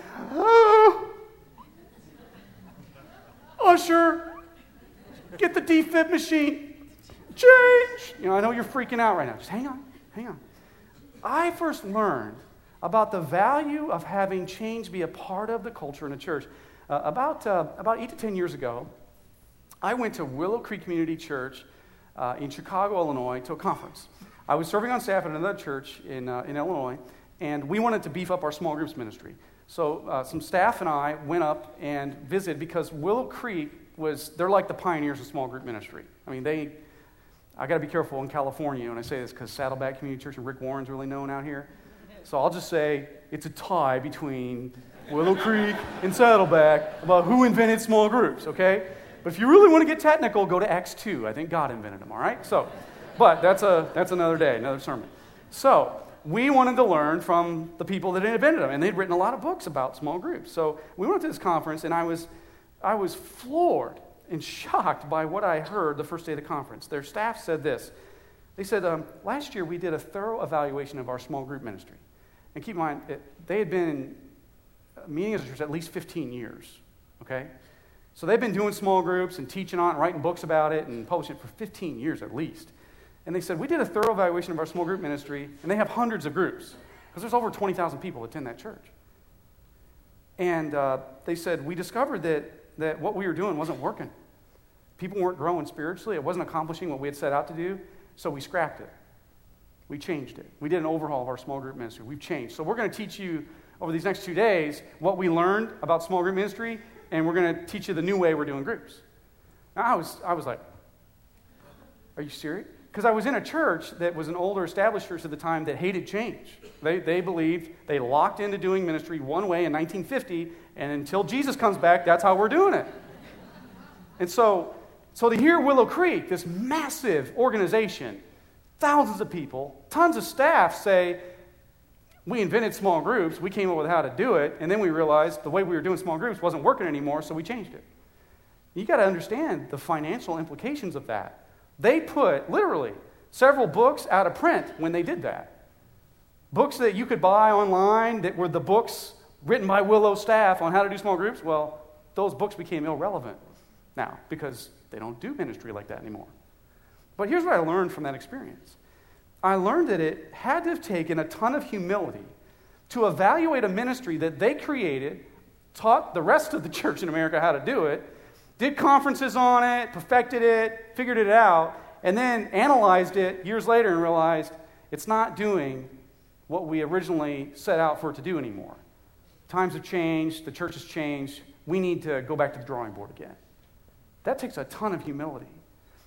S1: Usher, get the defib machine. Change. I know you're freaking out right now. Just hang on. I first learned about the value of having change be a part of the culture in a church. About 8 to 10 years ago, I went to Willow Creek Community Church in Chicago, Illinois, to a conference. I was serving on staff at another church in Illinois, and we wanted to beef up our small groups ministry. So some staff and I went up and visited because Willow Creek they're like the pioneers of small group ministry. I mean, I got to be careful in California when I say this because Saddleback Community Church and Rick Warren's really known out here. So I'll just say it's a tie between Willow Creek and Saddleback about who invented small groups, okay? But if you really want to get technical, go to Acts 2. I think God invented them, all right? But that's another day, another sermon. So we wanted to learn from the people that invented them, and they'd written a lot of books about small groups. So we went to this conference, and I was floored and shocked by what I heard the first day of the conference. Their staff said this. They said, last year we did a thorough evaluation of our small group ministry. And keep in mind, they had been meeting as a church at least 15 years, okay? So they've been doing small groups and teaching on it, writing books about it, and publishing it for 15 years at least. And they said, we did a thorough evaluation of our small group ministry, and they have hundreds of groups, because there's over 20,000 people that attend that church. And they said, we discovered that what we were doing wasn't working. People weren't growing spiritually. It wasn't accomplishing what we had set out to do, so we scrapped it. We changed it. We did an overhaul of our small group ministry. We've changed. So we're going to teach you over these next 2 days what we learned about small group ministry, and we're going to teach you the new way we're doing groups. Now, I was like, are you serious? Because I was in a church that was an older established church at the time that hated change. They believed they locked into doing ministry one way in 1950, and until Jesus comes back, that's how we're doing it. And so to hear Willow Creek, this massive organization, thousands of people, tons of staff say, we invented small groups, we came up with how to do it, and then we realized the way we were doing small groups wasn't working anymore, so we changed it. You got to understand the financial implications of that. They put, literally, several books out of print when they did that. Books that you could buy online that were the books written by Willow staff on how to do small groups, well, those books became irrelevant now because they don't do ministry like that anymore. But here's what I learned from that experience. I learned that it had to have taken a ton of humility to evaluate a ministry that they created, taught the rest of the church in America how to do it, did conferences on it, perfected it, figured it out, and then analyzed it years later and realized it's not doing what we originally set out for it to do anymore. Times have changed, the church has changed, we need to go back to the drawing board again. That takes a ton of humility.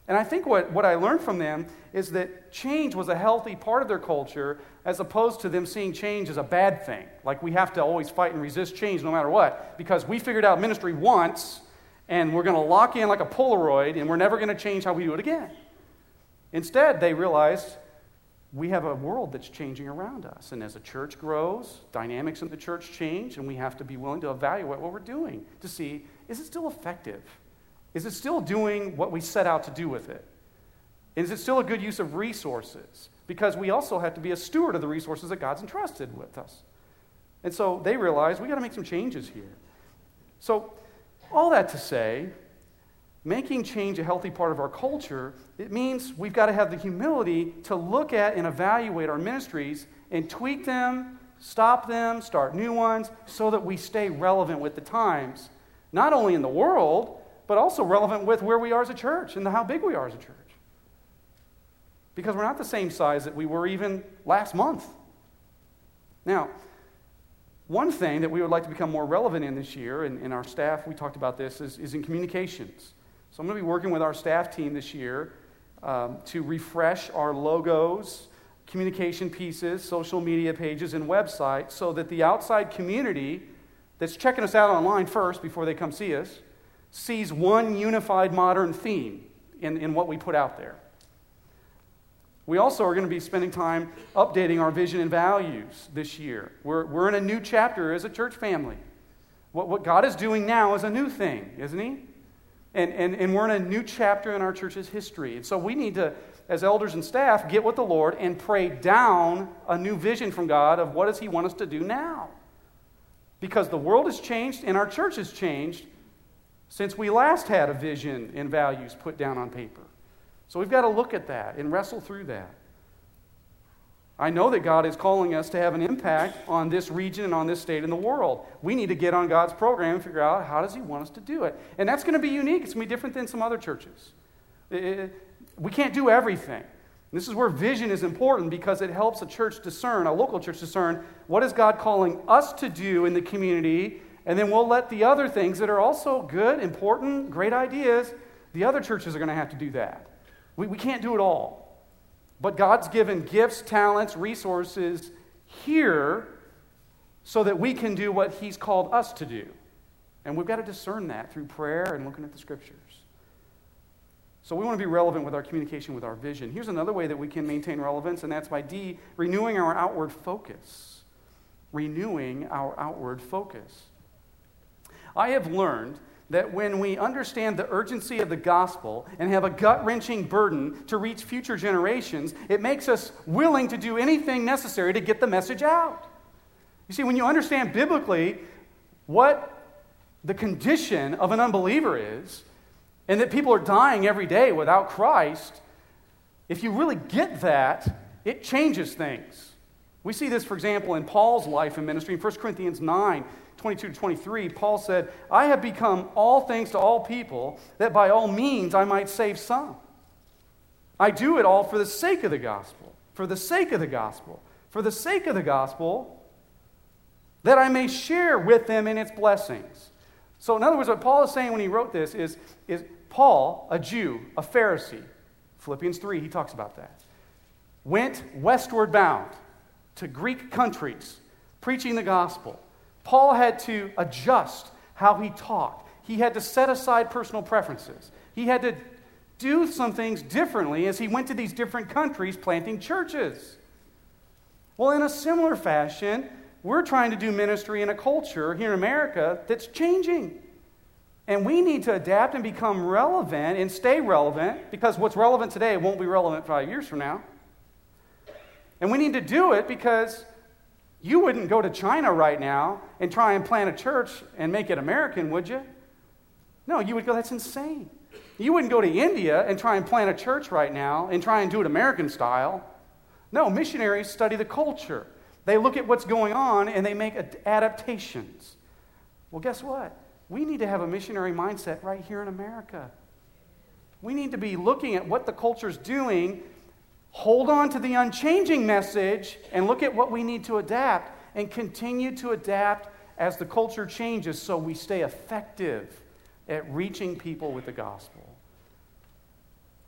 S1: And I think what I learned from them is that change was a healthy part of their culture as opposed to them seeing change as a bad thing. Like we have to always fight and resist change no matter what, because we figured out ministry once and we're going to lock in like a Polaroid and we're never going to change how we do it again. Instead, they realized we have a world that's changing around us. And as a church grows, dynamics in the church change, and we have to be willing to evaluate what we're doing to see, is it still effective? Is it still doing what we set out to do with it? Is it still a good use of resources? Because we also have to be a steward of the resources that God's entrusted with us. And so they realized we got to make some changes here. So all that to say, making change a healthy part of our culture, it means we've got to have the humility to look at and evaluate our ministries and tweak them, stop them, start new ones, so that we stay relevant with the times, not only in the world, but also relevant with where we are as a church and how big we are as a church. Because we're not the same size that we were even last month. Now, one thing that we would like to become more relevant in this year, and our staff, we talked about this, is in communications. So I'm going to be working with our staff team this year to refresh our logos, communication pieces, social media pages, and websites so that the outside community that's checking us out online first before they come see us sees one unified modern theme in what we put out there. We also are going to be spending time updating our vision and values this year. We're in a new chapter as a church family. What God is doing now is a new thing, isn't He? And we're in a new chapter in our church's history. And so we need to, as elders and staff, get with the Lord and pray down a new vision from God of what does He want us to do now. Because the world has changed and our church has changed since we last had a vision and values put down on paper. So we've got to look at that and wrestle through that. I know that God is calling us to have an impact on this region and on this state in the world. We need to get on God's program and figure out how does He want us to do it. And that's going to be unique. It's going to be different than some other churches. We can't do everything. This is where vision is important because it helps a church discern, a local church discern, what is God calling us to do in the community, and then we'll let the other things that are also good, important, great ideas, the other churches are going to have to do that. We can't do it all. But God's given gifts, talents, resources here so that we can do what He's called us to do. And we've got to discern that through prayer and looking at the Scriptures. So we want to be relevant with our communication, with our vision. Here's another way that we can maintain relevance, and that's by renewing our outward focus. Renewing our outward focus. I have learned that when we understand the urgency of the gospel and have a gut-wrenching burden to reach future generations, it makes us willing to do anything necessary to get the message out. You see, when you understand biblically what the condition of an unbeliever is, and that people are dying every day without Christ, if you really get that, it changes things. We see this, for example, in Paul's life and ministry. In 1 Corinthians 9, 22 to 23, Paul said, I have become all things to all people, that by all means I might save some. I do it all for the sake of the gospel, for the sake of the gospel, for the sake of the gospel, that I may share with them in its blessings. So in other words, what Paul is saying when he wrote this is Paul, a Jew, a Pharisee, Philippians 3, he talks about that, went westward bound to Greek countries, preaching the gospel. Paul had to adjust how he talked. He had to set aside personal preferences. He had to do some things differently as he went to these different countries planting churches. Well, in a similar fashion, we're trying to do ministry in a culture here in America that's changing. And we need to adapt and become relevant and stay relevant, because what's relevant today won't be relevant 5 years from now. And we need to do it because you wouldn't go to China right now and try and plant a church and make it American, would you? No, you would go, that's insane. You wouldn't go to India and try and plant a church right now and try and do it American style. No, missionaries study the culture. They look at what's going on and they make adaptations. Well, guess what? We need to have a missionary mindset right here in America. We need to be looking at what the culture's doing, hold on to the unchanging message, and look at what we need to adapt, and continue to adapt as the culture changes so we stay effective at reaching people with the gospel.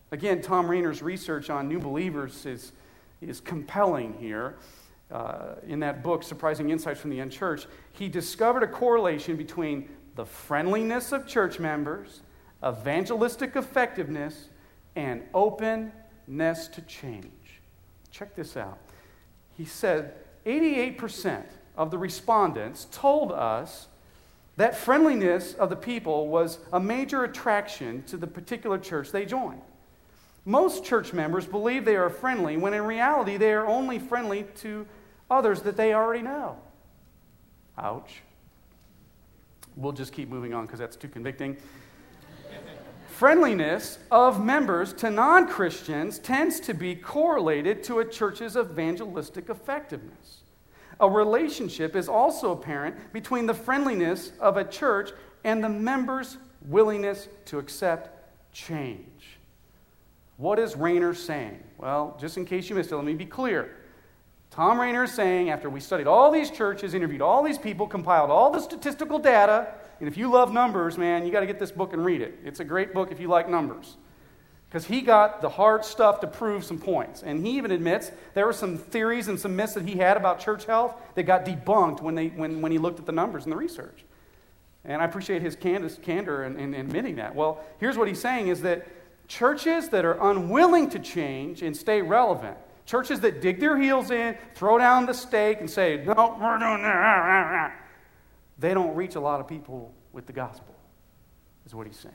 S1: Again, Tom Rainer's research on new believers is compelling here. In that book, Surprising Insights from the Unchurched, he discovered a correlation between the friendliness of church members, evangelistic effectiveness, and openness to change. Check this out. He said 88% of the respondents told us that friendliness of the people was a major attraction to the particular church they joined. Most church members believe they are friendly when in reality they are only friendly to others that they already know. Ouch. We'll just keep moving on because that's too convicting. Friendliness of members to non-Christians tends to be correlated to a church's evangelistic effectiveness. A relationship is also apparent between the friendliness of a church and the members' willingness to accept change. What is Rainer saying? Well, just in case you missed it, let me be clear. Tom Rainer is saying, after we studied all these churches, interviewed all these people, compiled all the statistical data, and if you love numbers, man, you got to get this book and read it. It's a great book if you like numbers. Because he got the hard stuff to prove some points. And he even admits there were some theories and some myths that he had about church health that got debunked when he looked at the numbers and the research. And I appreciate his candor in admitting that. Well, here's what he's saying is that churches that are unwilling to change and stay relevant, churches that dig their heels in, throw down the stake and say, no, we're doing that, they don't reach a lot of people with the gospel, is what he's saying.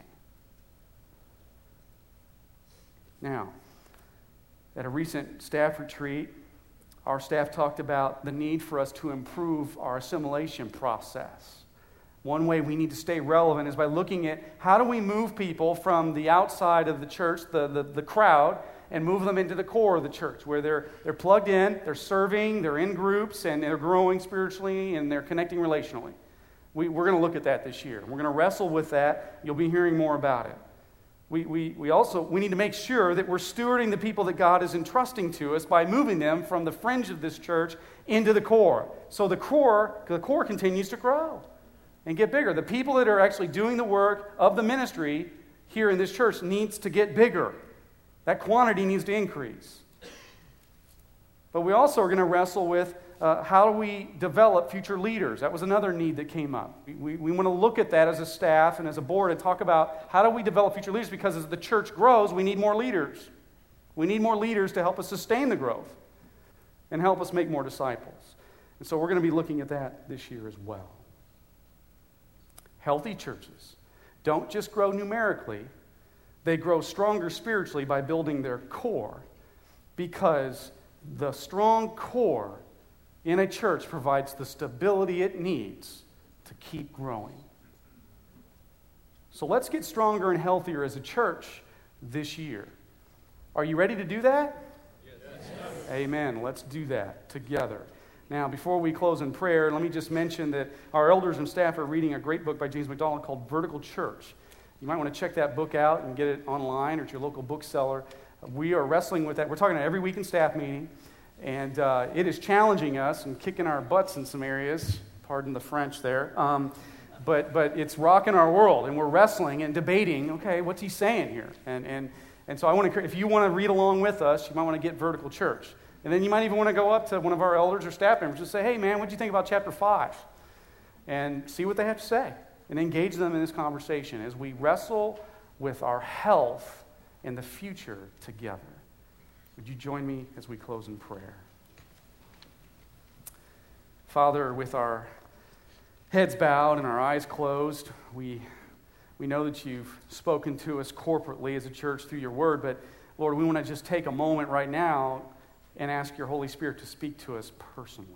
S1: Now, at a recent staff retreat, our staff talked about the need for us to improve our assimilation process. One way we need to stay relevant is by looking at how do we move people from the outside of the church, the crowd, and move them into the core of the church, where they're plugged in, they're serving, they're in groups, and they're growing spiritually, and they're connecting relationally. We're going to look at that this year. We're going to wrestle with that. You'll be hearing more about it. We also need to make sure that we're stewarding the people that God is entrusting to us by moving them from the fringe of this church into the core. So the core continues to grow and get bigger. The people that are actually doing the work of the ministry here in this church needs to get bigger. That quantity needs to increase. But we also are going to wrestle with how do we develop future leaders? That was another need that came up. We want to look at that as a staff and as a board and talk about how do we develop future leaders, because as the church grows, we need more leaders. We need more leaders to help us sustain the growth and help us make more disciples. And so we're going to be looking at that this year as well. Healthy churches don't just grow numerically, they grow stronger spiritually by building their core, because the strong core in a church provides the stability it needs to keep growing. So let's get stronger and healthier as a church this year. Are you ready to do that? Yes. Amen. Let's do that together. Now, before we close in prayer, let me just mention that our elders and staff are reading a great book by James MacDonald called Vertical Church. You might want to check that book out and get it online or at your local bookseller. We are wrestling with that. We're talking about every week in staff meeting. And it is challenging us and kicking our butts in some areas. Pardon the French there. But it's rocking our world, and we're wrestling and debating, okay, what's he saying here? And so I want to, if you want to read along with us, you might want to get Vertical Church. And then you might even want to go up to one of our elders or staff members and say, hey, man, what do you think about chapter 5? And see what they have to say and engage them in this conversation as we wrestle with our health and the future together. Would you join me as we close in prayer? Father, with our heads bowed and our eyes closed, we know that you've spoken to us corporately as a church through your word, but Lord, we want to just take a moment right now and ask your Holy Spirit to speak to us personally.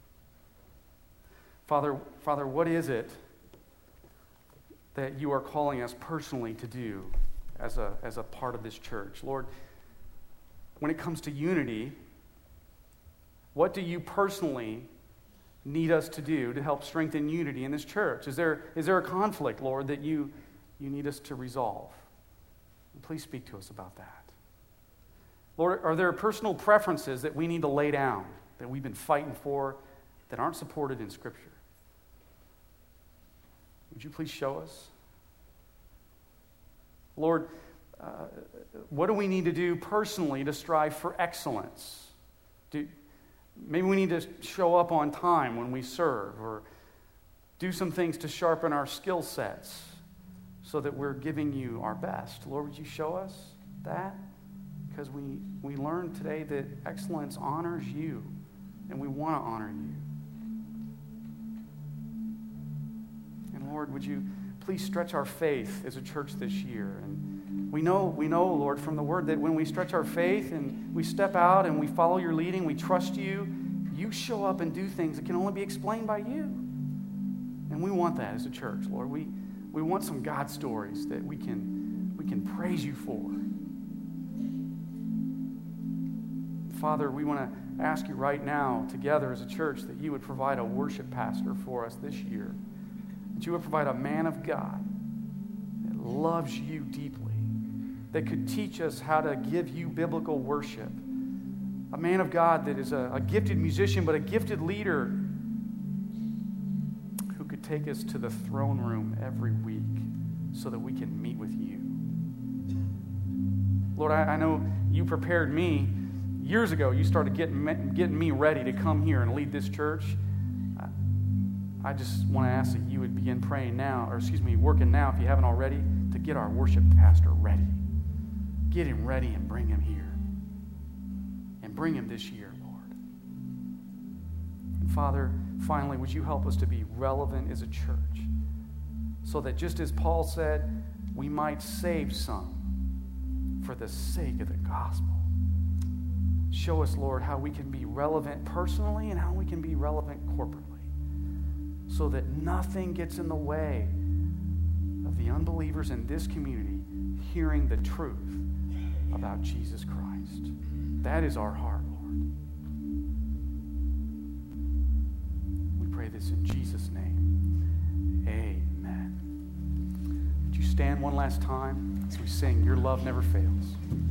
S1: Father, what is it that you are calling us personally to do as a part of this church? Lord, when it comes to unity, what do you personally need us to do to help strengthen unity in this church? Is there a conflict, Lord, that you need us to resolve? And please speak to us about that. Lord, are there personal preferences that we need to lay down, that we've been fighting for, that aren't supported in Scripture? Would you please show us? Lord, what do we need to do personally to strive for excellence? Maybe we need to show up on time when we serve, or do some things to sharpen our skill sets so that we're giving you our best. Lord, would you show us that? Because we learned today that excellence honors you, and we want to honor you. And Lord, would you please stretch our faith as a church this year? And we know, Lord, from the word that when we stretch our faith and we step out and we follow your leading, we trust you, you show up and do things that can only be explained by you. And we want that as a church, Lord. We want some God stories that we can praise you for. Father, we want to ask you right now, together as a church, that you would provide a worship pastor for us this year. That you would provide a man of God that loves you deeply, that could teach us how to give you biblical worship. A man of God that is a gifted musician, but a gifted leader who could take us to the throne room every week so that we can meet with you. Lord, I know you prepared me. Years ago, you started getting me ready to come here and lead this church. I just want to ask that you would begin working now, if you haven't already, to get our worship pastor ready. Get him ready and bring him here. And bring him this year, Lord. And Father, finally, would you help us to be relevant as a church so that just as Paul said, we might save some for the sake of the gospel. Show us, Lord, how we can be relevant personally and how we can be relevant corporately so that nothing gets in the way of the unbelievers in this community hearing the truth about Jesus Christ. That is our heart, Lord. We pray this in Jesus' name. Amen. Would you stand one last time as we sing, Your Love Never Fails?